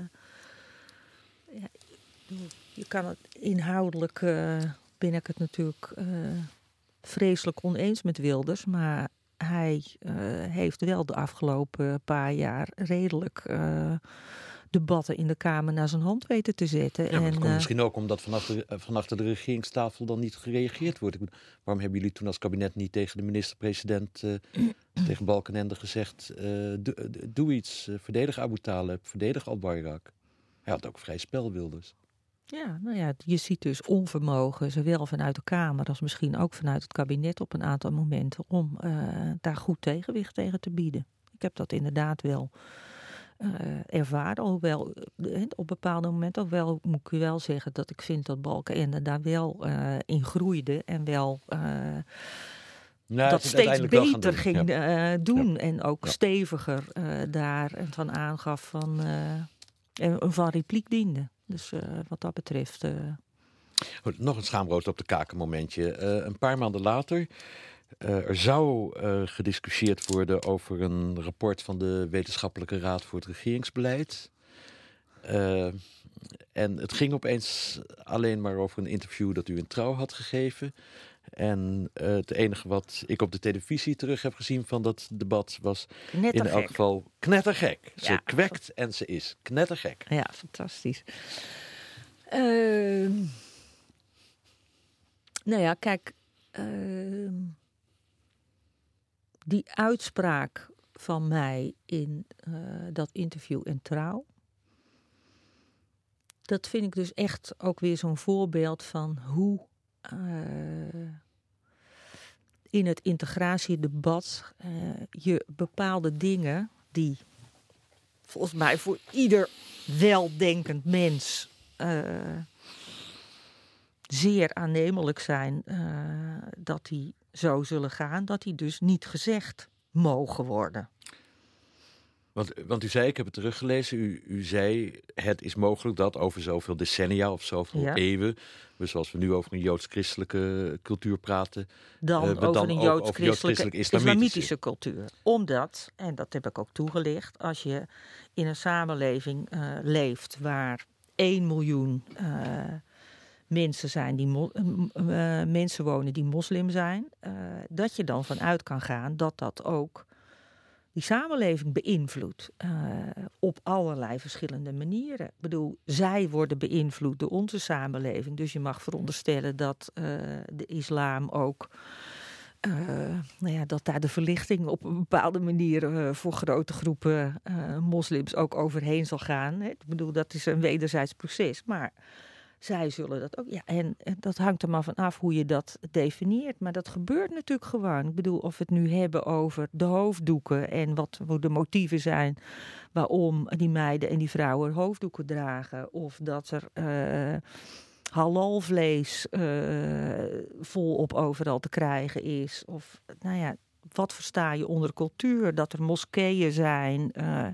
ja, je kan het inhoudelijk... Uh, ben ik het natuurlijk uh, vreselijk oneens met Wilders, maar hij uh, heeft wel de afgelopen paar jaar redelijk uh, debatten in de Kamer naar zijn hand weten te zetten. Ja, maar en, het komt uh, misschien ook omdat vanaf de, van achter de regeringstafel dan niet gereageerd wordt. Ik bedoel, waarom hebben jullie toen als kabinet niet tegen de minister-president, uh, tegen Balkenende gezegd, uh, doe, doe iets, uh, verdedig Abu Taleb, verdedig Al-Bayrak. Hij had ook vrij spel, Wilders. Ja, nou ja, je ziet dus onvermogen, zowel vanuit de Kamer als misschien ook vanuit het kabinet op een aantal momenten, om uh, daar goed tegenwicht tegen te bieden. Ik heb dat inderdaad wel uh, ervaren, alhoewel uh, op bepaalde momenten, alhoewel moet ik u wel zeggen dat ik vind dat Balkenende daar wel uh, in groeide en wel... Uh, Nou, dat steeds beter doen. ging ja. uh, doen ja. en ook ja. steviger uh, daar en van aangaf van, uh, en van repliek diende. Dus uh, wat dat betreft... Uh... Goed, nog een schaamrood op de kaken momentje. Uh, een paar maanden later, uh, er zou uh, gediscussieerd worden over een rapport van de Wetenschappelijke Raad voor het Regeringsbeleid. Uh, en het ging opeens alleen maar over een interview dat u in Trouw had gegeven. En uh, het enige wat ik op de televisie terug heb gezien van dat debat was in elk geval knettergek. Ze ja. kwekt en ze is knettergek. Ja, fantastisch. Uh, nou ja, kijk, uh, die uitspraak van mij in uh, dat interview in Trouw, dat vind ik dus echt ook weer zo'n voorbeeld van hoe uh, in het integratiedebat uh, je bepaalde dingen die volgens mij voor ieder weldenkend mens uh, zeer aannemelijk zijn, uh, dat die zo zullen gaan, dat die dus niet gezegd mogen worden. Want, want u zei, ik heb het teruggelezen, u, u zei het is mogelijk dat over zoveel decennia of zoveel ja. eeuwen, dus zoals we nu over een joods-christelijke cultuur praten, dan uh, over dan een joods-christelijke joods islamitische. islamitische cultuur. Omdat, en dat heb ik ook toegelicht, als je in een samenleving uh, leeft waar één miljoen uh, mensen zijn die mo- uh, mensen wonen die moslim zijn, uh, dat je dan vanuit kan gaan dat dat ook die samenleving beïnvloedt uh, op allerlei verschillende manieren. Ik bedoel, zij worden beïnvloed door onze samenleving. Dus je mag veronderstellen dat uh, de islam ook, uh, nou ja, dat daar de verlichting op een bepaalde manier uh, voor grote groepen uh, moslims ook overheen zal gaan. Hè. Ik bedoel, dat is een wederzijds proces, maar zij zullen dat ook. Ja, en, en dat hangt er maar van af hoe je dat definieert. Maar dat gebeurt natuurlijk gewoon. Ik bedoel, of we het nu hebben over de hoofddoeken en wat de motieven zijn waarom die meiden en die vrouwen hoofddoeken dragen. Of dat er uh, halalvlees uh, volop overal te krijgen is. Of, nou ja, wat versta je onder cultuur? Dat er moskeeën zijn. Uh,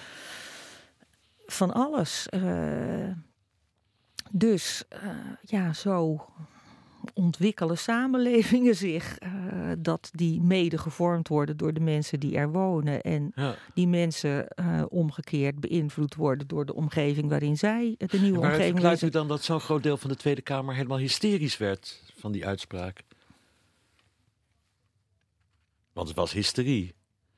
van alles. Uh, Dus uh, ja, zo ontwikkelen samenlevingen zich. Uh, dat die mede gevormd worden door de mensen die er wonen. En ja. die mensen uh, omgekeerd beïnvloed worden door de omgeving waarin zij, de nieuwe maar omgeving... Maar verklaart u dan dat zo'n groot deel van de Tweede Kamer helemaal hysterisch werd van die uitspraak? Want het was hysterie.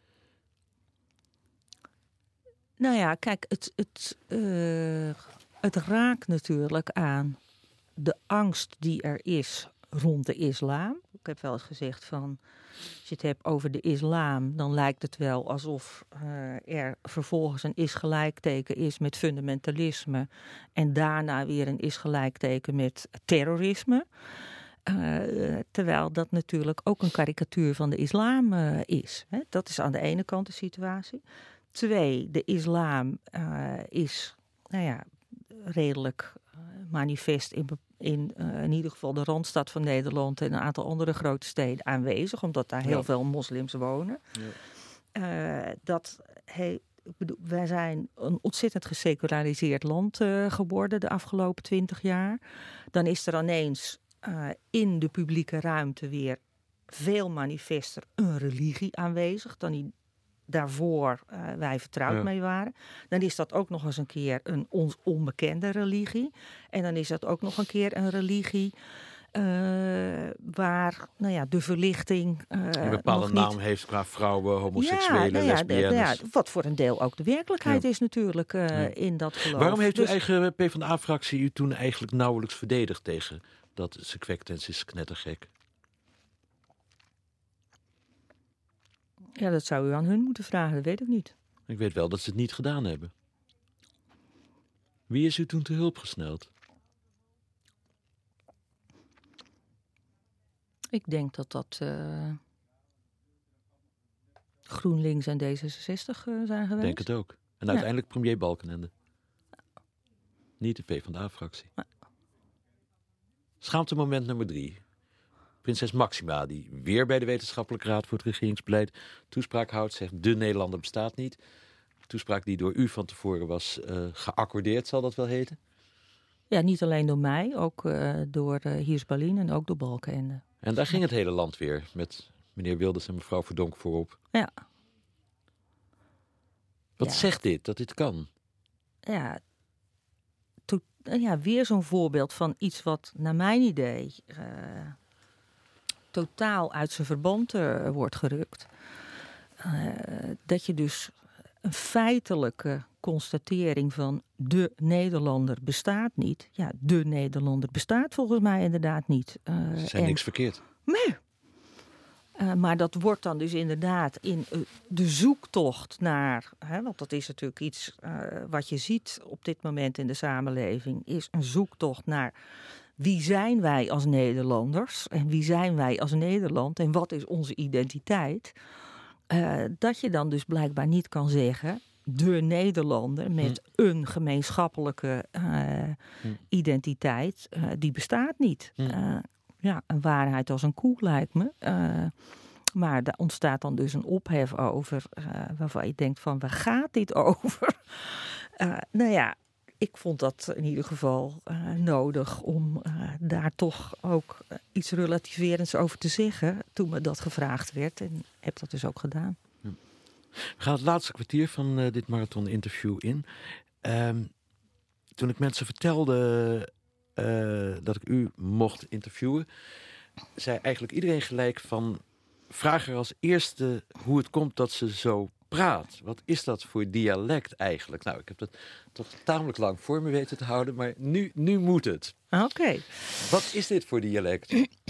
Nou ja, kijk, het... het uh, Het raakt natuurlijk aan de angst die er is rond de islam. Ik heb wel eens gezegd van, als je het hebt over de islam, dan lijkt het wel alsof uh, er vervolgens een is-gelijkteken is met fundamentalisme en daarna weer een is-gelijkteken met terrorisme. Uh, terwijl dat natuurlijk ook een karikatuur van de islam uh, is. Hè? Dat is aan de ene kant de situatie. Twee, de islam uh, is, nou ja, redelijk uh, manifest in, in, uh, in ieder geval de Randstad van Nederland en een aantal andere grote steden aanwezig, omdat daar heel ja. veel moslims wonen. Ja. Uh, dat he, ik bedoel, wij zijn een ontzettend geseculariseerd land uh, geworden de afgelopen twintig jaar. Dan is er ineens uh, in de publieke ruimte weer veel manifester een religie aanwezig dan die daarvoor uh, wij vertrouwd ja. mee waren. Dan is dat ook nog eens een keer een ons onbekende religie. En dan is dat ook nog een keer een religie uh, waar nou ja, de verlichting uh, een bepaalde naam niet... heeft qua vrouwen, homoseksuelen, ja, nou ja, lesbiennes. Ja, wat voor een deel ook de werkelijkheid ja. is natuurlijk uh, ja. in dat geloof. Waarom heeft dus... uw eigen PvdA-fractie u toen eigenlijk nauwelijks verdedigd tegen dat ze kwekt en ze is knettergek? Ja, dat zou u aan hun moeten vragen, dat weet ik niet. Ik weet wel dat ze het niet gedaan hebben. Wie is u toen te hulp gesneld? Ik denk dat dat uh, GroenLinks en D zesenzestig uh, zijn geweest. Denk het ook. En ja. uiteindelijk premier Balkenende. Niet de PvdA-fractie. Ja. Schaamtemoment nummer drie. Prinses Maxima, die weer bij de Wetenschappelijke Raad voor het Regeringsbeleid toespraak houdt, zegt de Nederlander bestaat niet. Toespraak die door u van tevoren was uh, geaccordeerd, zal dat wel heten? Ja, niet alleen door mij, ook uh, door uh, Hiers Ballin en ook door Balkenende. En daar ging het hele land weer, met meneer Wilders en mevrouw Verdonk voorop. Ja. Wat ja. zegt dit, dat dit kan? Ja, to- ja, weer zo'n voorbeeld van iets wat naar mijn idee Uh, totaal uit zijn verband uh, wordt gerukt. Uh, dat je dus een feitelijke constatering van de Nederlander bestaat niet. Ja, de Nederlander bestaat volgens mij inderdaad niet. Uh, Ze zijn en, niks verkeerd. Nee. Uh, maar dat wordt dan dus inderdaad in uh, de zoektocht naar, hè, want dat is natuurlijk iets uh, wat je ziet op dit moment in de samenleving, is een zoektocht naar wie zijn wij als Nederlanders en wie zijn wij als Nederland en wat is onze identiteit? Uh, dat je dan dus blijkbaar niet kan zeggen, de Nederlander met hm. een gemeenschappelijke uh, hm. identiteit, uh, die bestaat niet. Hm. Uh, ja, een waarheid als een koe lijkt me. Uh, maar daar ontstaat dan dus een ophef over, uh, waarvan je denkt van, waar gaat dit over? Uh, nou ja, ik vond dat in ieder geval uh, nodig om uh, daar toch ook uh, iets relativerends over te zeggen toen me dat gevraagd werd. En heb dat dus ook gedaan. Ja. We gaan het laatste kwartier van uh, dit marathon-interview in. Um, toen ik mensen vertelde uh, dat ik u mocht interviewen, zei eigenlijk iedereen gelijk van, vraag er als eerste hoe het komt dat ze zo praat. Wat is dat voor dialect eigenlijk? Nou, ik heb dat toch tamelijk lang voor me weten te houden, maar nu, nu moet het. Oké. Okay. Wat is dit voor dialect?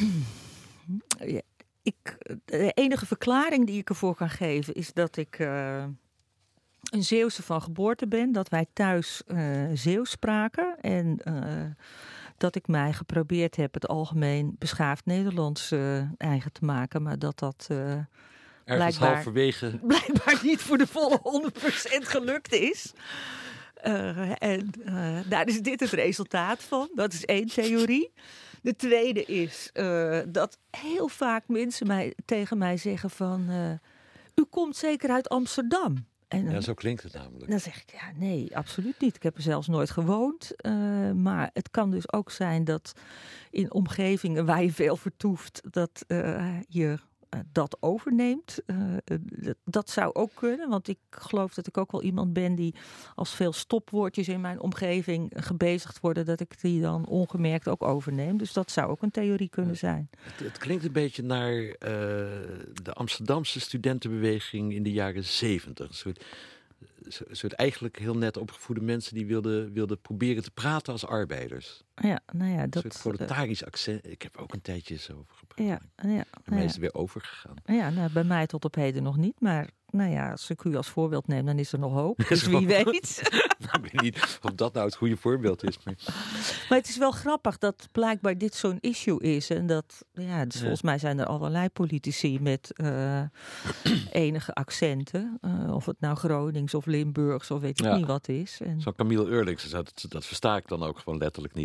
Ja, ik, de enige verklaring die ik ervoor kan geven is dat ik uh, een Zeeuwse van geboorte ben, dat wij thuis uh, Zeeuws spraken en uh, dat ik mij geprobeerd heb het algemeen beschaafd Nederlands uh, eigen te maken, maar dat dat Uh, Ergens blijkbaar, halverwege. Blijkbaar niet voor de volle honderd procent gelukt is. Uh, en uh, daar is dit het resultaat van. Dat is één theorie. De tweede is uh, dat heel vaak mensen mij, tegen mij zeggen van, Uh, u komt zeker uit Amsterdam. En dan, ja, zo klinkt het namelijk. Dan zeg ik, ja, nee, absoluut niet. Ik heb er zelfs nooit gewoond. Uh, maar het kan dus ook zijn dat in omgevingen waar je veel vertoeft, dat uh, je dat overneemt. Uh, dat zou ook kunnen, want ik geloof dat ik ook wel iemand ben die als veel stopwoordjes in mijn omgeving gebezigd worden, dat ik die dan ongemerkt ook overneem. Dus dat zou ook een theorie kunnen zijn. Het, het klinkt een beetje naar uh, de Amsterdamse studentenbeweging in de jaren zeventig. Een soort, een soort eigenlijk heel net opgevoede mensen die wilden, wilden proberen te praten als arbeiders. Ja, nou ja, dat, een soort proletarisch accent. Ik heb ook een tijdje zo over gepraat. Ja, ja, bij mij is het weer overgegaan. Ja, nou, bij mij tot op heden nog niet. Maar nou ja, als ik u als voorbeeld neem, dan is er nog hoop. Dus wie weet. Nou, ik weet niet of dat nou het goede voorbeeld is. Maar, maar het is wel grappig dat blijkbaar dit zo'n issue is. En dat, ja, dus ja. volgens mij zijn er allerlei politici met uh, enige accenten. Uh, of het nou Gronings of Limburgs of weet ik ja. niet wat is. En... Zo'n Camille Eurlings, dat, dat versta ik dan ook gewoon letterlijk niet. Maar...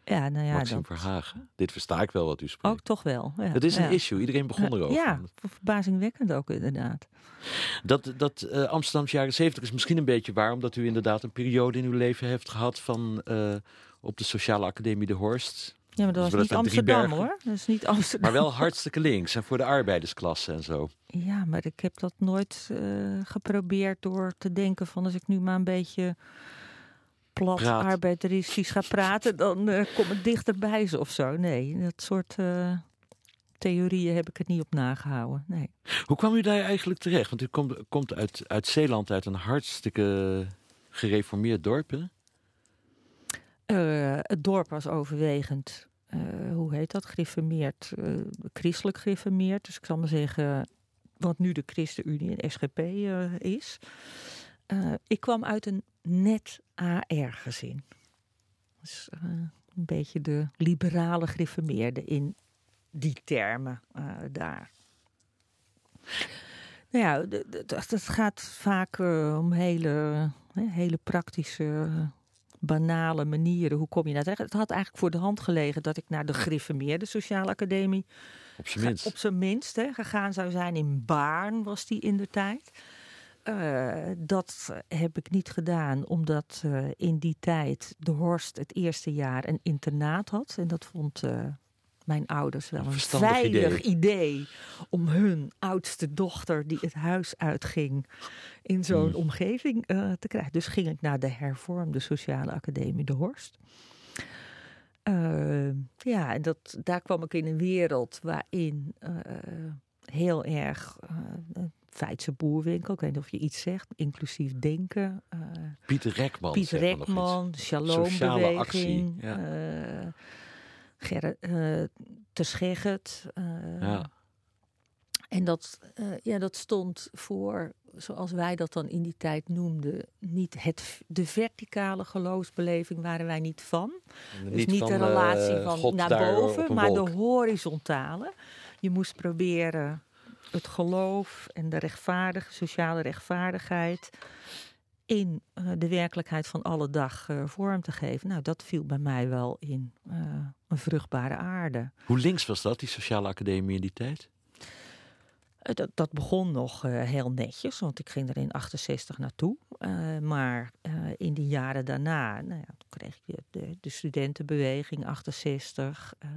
Ja, nou ja, Maxime dat... Verhagen. Dit versta ik wel wat u spreekt. Ook toch wel. Ja. Het is een ja. issue. Iedereen begon erover. Ja, verbazingwekkend ook inderdaad. Dat, dat uh, Amsterdamse jaren zeventig is misschien een beetje waar, omdat u inderdaad een periode in uw leven heeft gehad van uh, op de Sociale Academie de Horst. Ja, maar dat dus was niet Amsterdam hoor. Dat is niet Amsterdam. Maar wel hartstikke links en voor de arbeidersklasse en zo. Ja, maar ik heb dat nooit uh, geprobeerd door te denken van als ik nu maar een beetje plat Praat. arbeideristisch ga praten, dan uh, kom ik dichterbij ze of zo. Nee, dat soort uh, theorieën heb ik het niet op nagehouden. Nee. Hoe kwam u daar eigenlijk terecht? Want u komt, komt uit, uit Zeeland, uit een hartstikke gereformeerd dorp, hè? Uh, het dorp was overwegend, uh, hoe heet dat, gereformeerd, uh, christelijk gereformeerd. Dus ik zal maar zeggen, wat nu de ChristenUnie en S G P uh, is. Uh, ik kwam uit een net A R-gezin. Dus uh, een beetje de liberale gereformeerde in die termen uh, daar. Nou ja, het gaat vaak uh, om hele, uh, hele praktische... Uh, banale manieren. Hoe kom je naar terecht? Het had eigenlijk voor de hand gelegen dat ik naar de gereformeerde Sociale Academie op zijn minst, op zijn minst hè, gegaan zou zijn. In Baarn was die in de tijd. Uh, dat heb ik niet gedaan, omdat uh, in die tijd de Horst het eerste jaar een internaat had. En dat vond uh, mijn ouders wel een, een veilig idee. idee om hun oudste dochter die het huis uitging in zo'n hmm. omgeving uh, te krijgen. Dus ging ik naar de hervormde Sociale Academie de Horst. Uh, ja, en dat, daar kwam ik in een wereld waarin uh, heel erg uh, Feitse boerwinkel, ik weet niet of je iets zegt, inclusief denken. Uh, Piet Rekman. Piet Rekman, Shalom-beweging. Ja. Uh, Gerrit uh, te Schegget. Uh, ja. En dat, uh, ja, dat stond voor, zoals wij dat dan in die tijd noemden, niet het, de verticale geloofsbeleving waren wij niet van. Dus niet, niet van, de relatie van uh, naar boven, maar wolk. De horizontale. Je moest proberen het geloof en de rechtvaardige, sociale rechtvaardigheid in uh, de werkelijkheid van alle dag uh, vorm te geven. Nou, dat viel bij mij wel in uh, een vruchtbare aarde. Hoe links was dat, die Sociale Academie in die tijd? Uh, dat, dat begon nog uh, heel netjes, want ik ging er in achtenzestig naartoe. Uh, maar uh, in de jaren daarna, nou ja, toen kreeg je de, de studentenbeweging, achtenzestig... Uh,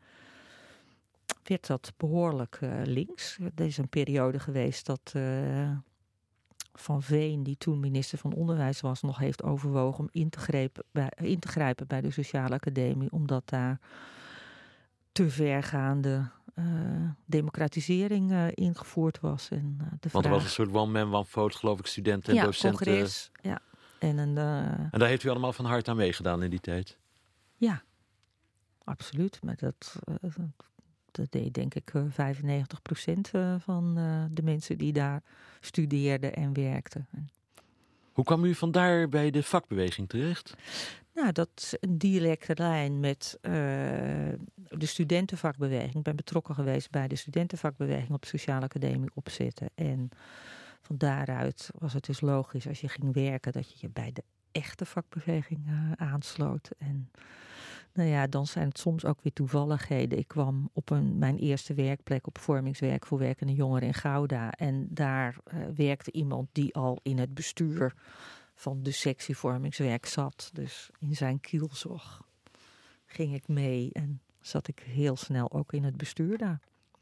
werd dat behoorlijk uh, links. Er is een periode geweest dat uh, Van Veen, die toen minister van Onderwijs was, nog heeft overwogen om in te, grepen bij, in te grijpen bij de Sociale Academie, omdat daar te vergaande uh, democratisering uh, ingevoerd was. En, uh, de Want er vraag... was een soort one-man, one-vote, geloof ik, studenten en ja, docenten. Congres, ja, en een, uh... En daar heeft u allemaal van harte aan meegedaan in die tijd? Ja, absoluut. Maar dat... Uh, Dat deed denk ik uh, vijfennegentig procent uh, van uh, de mensen die daar studeerden en werkten. Hoe kwam u vandaar bij de vakbeweging terecht? Nou, dat is een directe lijn met uh, de studentenvakbeweging. Ik ben betrokken geweest bij de studentenvakbeweging op de Sociale Academie opzetten. En van daaruit was het dus logisch als je ging werken dat je je bij de echte vakbeweging uh, aansloot. En nou ja, dan zijn het soms ook weer toevalligheden. Ik kwam op een, mijn eerste werkplek op vormingswerk voor werkende jongeren in Gouda. En daar uh, werkte iemand die al in het bestuur van de sectie vormingswerk zat. Dus in zijn kielzog ging ik mee en zat ik heel snel ook in het bestuur daar.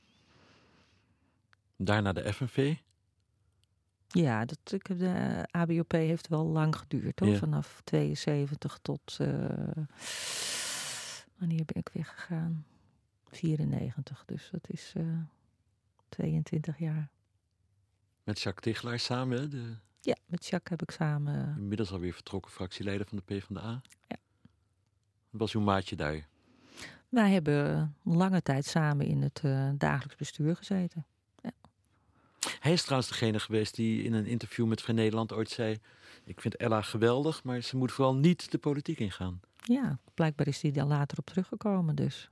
Daarna de F N V? Ja, dat, ik, de A B O P heeft wel lang geduurd, hoor. Ja. Vanaf tweeënzeventig tot... Uh, wanneer ben ik weggegaan? vierennegentig, dus dat is uh, tweeëntwintig jaar. Met Jacques Tichelaar samen, hè? De... Ja, met Jacques heb ik samen... Uh... Inmiddels alweer vertrokken fractieleider van de PvdA. Ja. Wat was uw maatje daar? Wij hebben lange tijd samen in het uh, dagelijks bestuur gezeten. Ja. Hij is trouwens degene geweest die in een interview met Vrij Nederland ooit zei... Ik vind Ella geweldig, maar ze moet vooral niet de politiek ingaan. Ja, blijkbaar is hij daar later op teruggekomen dus.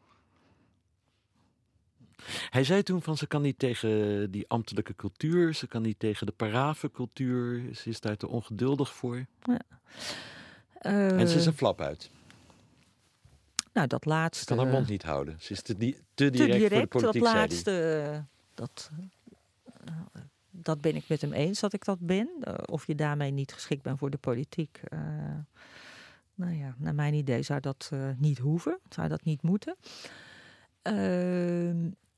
Hij zei toen van ze kan niet tegen die ambtelijke cultuur, ze kan niet tegen de paravencultuur, ze is daar te ongeduldig voor. Ja. Uh, en ze is een flap uit. Nou, dat laatste... Ze kan haar mond niet houden. Ze is te, di- te direct, te direct voor de politiek, dat zei laatste, uh, dat, uh, dat ben ik met hem eens dat ik dat ben. Uh, of je daarmee niet geschikt bent voor de politiek. Uh, nou ja, naar mijn idee zou dat uh, niet hoeven. Zou dat niet moeten. Uh,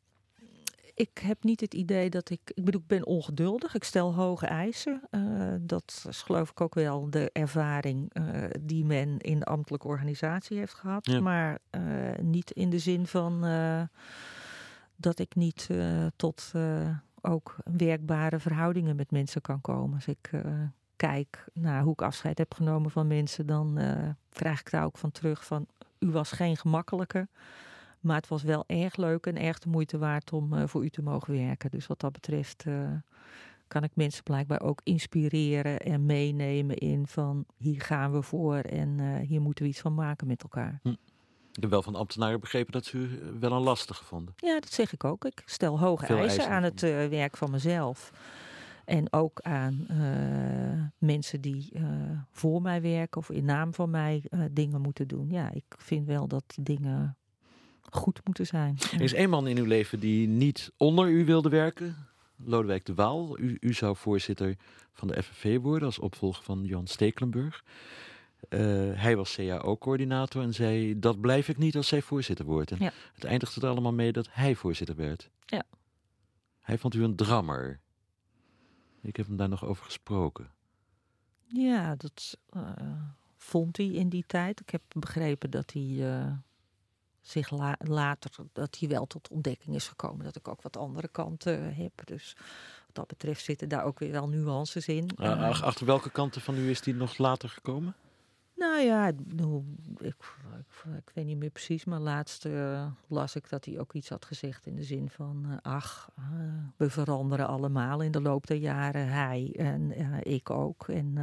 ik heb niet het idee dat ik... Ik bedoel, ik ben ongeduldig. Ik stel hoge eisen. Uh, dat is geloof ik ook wel de ervaring uh, die men in de ambtelijke organisatie heeft gehad. Ja. Maar uh, niet in de zin van uh, dat ik niet uh, tot uh, ook werkbare verhoudingen met mensen kan komen. Als ik uh, kijk naar hoe ik afscheid heb genomen van mensen, dan uh, krijg ik daar ook van terug van... U was geen gemakkelijke... Maar het was wel erg leuk en erg de moeite waard om uh, voor u te mogen werken. Dus wat dat betreft uh, kan ik mensen blijkbaar ook inspireren en meenemen in van hier gaan we voor en uh, hier moeten we iets van maken met elkaar. Hm. Ik heb wel van ambtenaren begrepen dat ze u wel een lastig gevonden. Ja, dat zeg ik ook. Ik stel hoge Veel eisen, eisen aan het uh, werk van mezelf. En ook aan uh, mensen die uh, voor mij werken of in naam van mij uh, dingen moeten doen. Ja, ik vind wel dat dingen... goed moeten zijn. Er is één man in uw leven die niet onder u wilde werken. Lodewijk de Waal. U, u zou voorzitter van de F N V worden als opvolger van Johan Stekelenburg. Uh, hij was C A O-coördinator en zei, dat blijf ik niet als zij voorzitter wordt. En ja. Het eindigde er allemaal mee dat hij voorzitter werd. Ja. Hij vond u een drammer. Ik heb hem daar nog over gesproken. Ja, dat uh, vond hij in die tijd. Ik heb begrepen dat hij... Uh, zich la- later, dat hij wel tot ontdekking is gekomen dat ik ook wat andere kanten heb. Dus wat dat betreft zitten daar ook weer wel nuances in. Uh, uh, achter welke kanten van u is die nog later gekomen? Nou ja, ik, ik, ik, ik weet niet meer precies, maar laatst uh, las ik dat hij ook iets had gezegd in de zin van, uh, ach, uh, we veranderen allemaal in de loop der jaren. Hij en uh, ik ook. En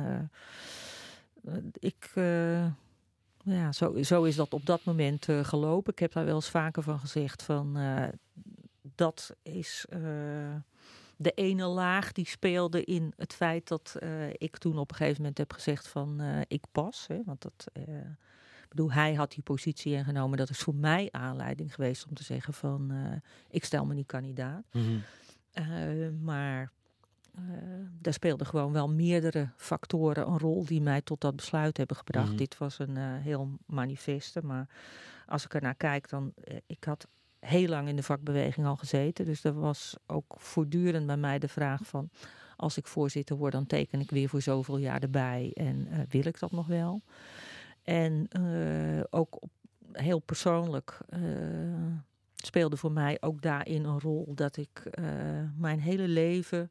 uh, ik... Uh, Ja, zo, zo is dat op dat moment uh, gelopen. Ik heb daar wel eens vaker van gezegd van uh, dat is uh, de ene laag die speelde in het feit dat uh, ik toen op een gegeven moment heb gezegd van uh, ik pas. Hè, want dat, uh, ik bedoel, hij had die positie ingenomen. Dat is voor mij aanleiding geweest om te zeggen van uh, ik stel me niet kandidaat. Mm-hmm. Uh, maar... Uh, daar speelden gewoon wel meerdere factoren een rol die mij tot dat besluit hebben gebracht. Mm-hmm. Dit was een uh, heel manifeste, maar als ik er naar kijk, dan... Uh, ik had heel lang in de vakbeweging al gezeten, dus er was ook voortdurend bij mij de vraag van... als ik voorzitter word, dan teken ik weer voor zoveel jaar erbij en uh, wil ik dat nog wel? En uh, ook op, heel persoonlijk... Uh, speelde voor mij ook daarin een rol dat ik uh, mijn hele leven...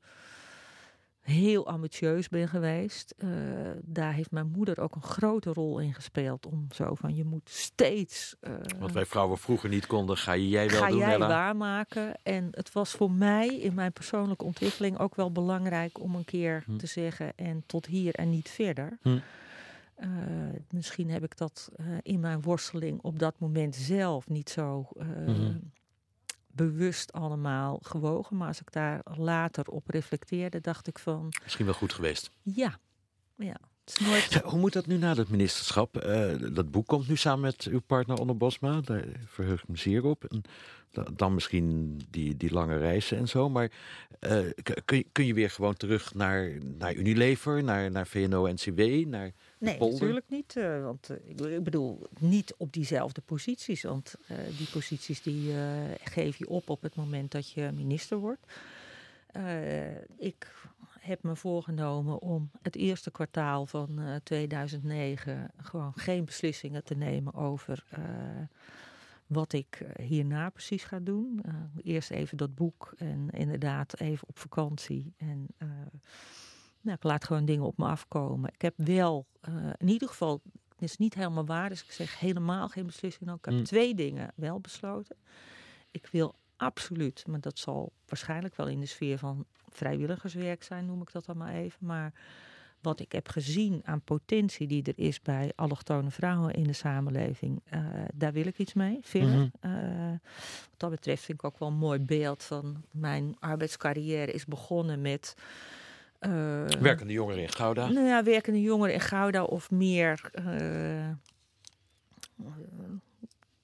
heel ambitieus ben geweest. Uh, daar heeft mijn moeder ook een grote rol in gespeeld. Om zo van, je moet steeds... Uh, Wat wij vrouwen vroeger niet konden, ga jij wel ga doen, jij Ella? waarmaken. En het was voor mij in mijn persoonlijke ontwikkeling ook wel belangrijk om een keer hm. te zeggen... en tot hier en niet verder. Hm. Uh, misschien heb ik dat uh, in mijn worsteling op dat moment zelf niet zo... Uh, hm. bewust allemaal gewogen. Maar als ik daar later op reflecteerde, dacht ik van... Misschien wel goed geweest. Ja, ja. Het is nooit... Ja, hoe moet dat nu na dat ministerschap? Uh, dat boek komt nu samen met uw partner Onno Bosma. Daar verheug ik me zeer op. En dan misschien die, die lange reizen en zo. Maar uh, kun, je, kun je weer gewoon terug naar, naar Unilever, naar, naar V N O N C W, naar... Nee, natuurlijk niet. Uh, want uh, ik bedoel, niet op diezelfde posities. Want uh, die posities die uh, geef je op op het moment dat je minister wordt. Uh, ik heb me voorgenomen om het eerste kwartaal van uh, tweeduizend negen... gewoon geen beslissingen te nemen over uh, wat ik uh, hierna precies ga doen. Uh, eerst even dat boek en inderdaad even op vakantie en... Uh, Nou, ik laat gewoon dingen op me afkomen. Ik heb wel, uh, in ieder geval, het is niet helemaal waar, dus ik zeg helemaal geen beslissing. Ik heb mm. twee dingen wel besloten. Ik wil absoluut, maar dat zal waarschijnlijk wel in de sfeer van vrijwilligerswerk zijn, noem ik dat dan maar even. Maar wat ik heb gezien aan potentie die er is bij allochtone vrouwen in de samenleving, uh, daar wil ik iets mee verder. Mm-hmm. Uh, wat dat betreft vind ik ook wel een mooi beeld van mijn arbeidscarrière is begonnen met... Uh, werkende jongeren in Gouda? Nou ja, werkende jongeren in Gouda of meer uh, uh,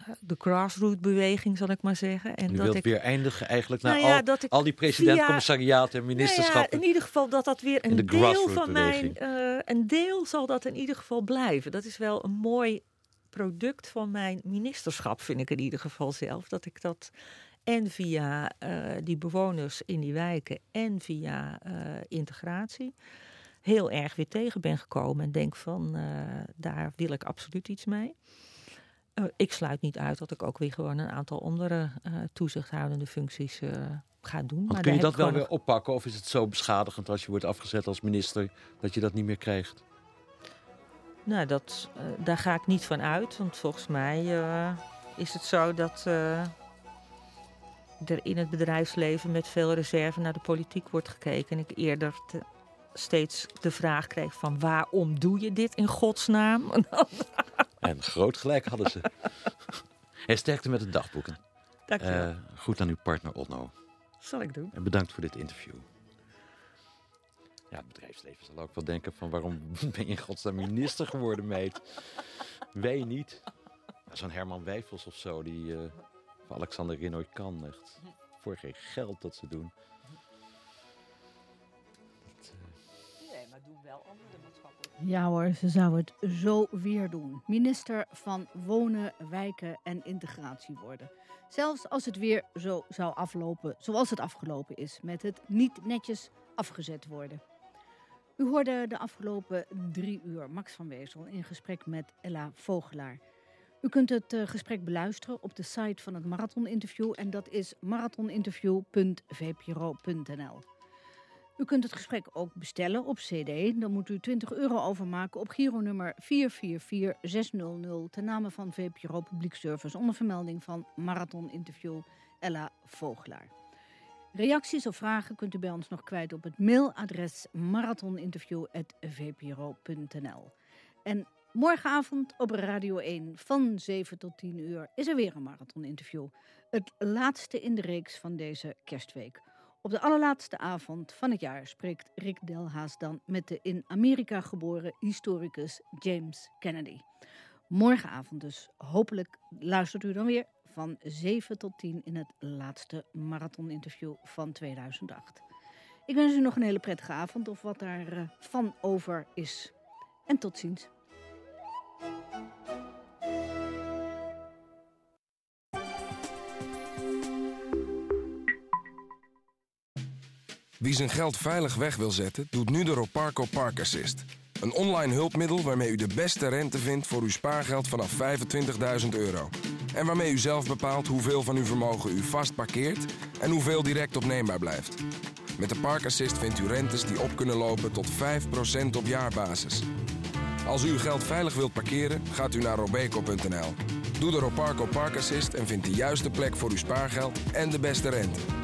de grassroot-beweging, zal ik maar zeggen. En U dat wilt ik weer eindigen eigenlijk nou na ja, al, dat ik al die president-commissariaten en Nou ministerschappen. ja, in ieder geval dat dat weer In een de deel van mijn... grassroot-beweging. Uh, een deel zal dat in ieder geval blijven. Dat is wel een mooi product van mijn ministerschap, vind ik in ieder geval zelf. Dat ik dat en via uh, die bewoners in die wijken en via uh, integratie heel erg weer tegen ben gekomen. En denk van, uh, daar wil ik absoluut iets mee. Uh, ik sluit niet uit dat ik ook weer gewoon een aantal andere uh, toezichthoudende functies uh, ga doen. Want maar kun je daar dat heb wel ik weer oppakken? Of is het zo beschadigend als je wordt afgezet als minister dat je dat niet meer krijgt? Nou, dat, uh, daar ga ik niet van uit. Want volgens mij uh, is het zo dat uh, er in het bedrijfsleven met veel reserve naar de politiek wordt gekeken. En ik eerder te, steeds de vraag kreeg van waarom doe je dit in godsnaam? En groot gelijk hadden ze. En sterkte met de dagboeken. Dank je wel. Uh, goed aan uw partner Onno. Zal ik doen. En bedankt voor dit interview. Ja, het bedrijfsleven zal ook wel denken van waarom ben je in godsnaam minister geworden, meid? Wij niet. Ja, zo'n Herman Wijfels of zo, die uh, van Alexander Rinoy kan echt voor geen geld dat ze doen. Dat, uh... Nee, maar doen wel andere maatschappelijke. Ja hoor, ze zou het zo weer doen. Minister van Wonen, Wijken en Integratie worden. Zelfs als het weer zo zou aflopen zoals het afgelopen is. Met het niet netjes afgezet worden. U hoorde de afgelopen drie uur Max van Wezel in gesprek met Ella Vogelaar. U kunt het uh, gesprek beluisteren op de site van het Marathoninterview. En dat is marathoninterview punt v p r o punt n l. U kunt het gesprek ook bestellen op cd. Dan moet u twintig euro overmaken op gironummer vier vier vier zes nul nul... ten name van V P R O Publiek Service onder vermelding van Marathoninterview Ella Vogelaar. Reacties of vragen kunt u bij ons nog kwijt op het mailadres marathoninterview apenstaartje v p r o punt n l. En morgenavond op Radio één van zeven tot tien uur is er weer een marathoninterview. Het laatste in de reeks van deze kerstweek. Op de allerlaatste avond van het jaar spreekt Rick Delhaas dan met de in Amerika geboren historicus James Kennedy. Morgenavond dus. Hopelijk luistert u dan weer van zeven tot tien in het laatste marathoninterview van tweeduizend acht. Ik wens u nog een hele prettige avond of wat daar uh, van over is. En tot ziens. Wie zijn geld veilig weg wil zetten, doet nu de Roparco Park Assist. Een online hulpmiddel waarmee u de beste rente vindt voor uw spaargeld vanaf vijfentwintigduizend euro. En waarmee u zelf bepaalt hoeveel van uw vermogen u vast parkeert en hoeveel direct opneembaar blijft. Met de Park Assist vindt u rentes die op kunnen lopen tot vijf procent op jaarbasis. Als u uw geld veilig wilt parkeren, gaat u naar robeco punt n l. Doe de Roparco Park Assist en vind de juiste plek voor uw spaargeld en de beste rente.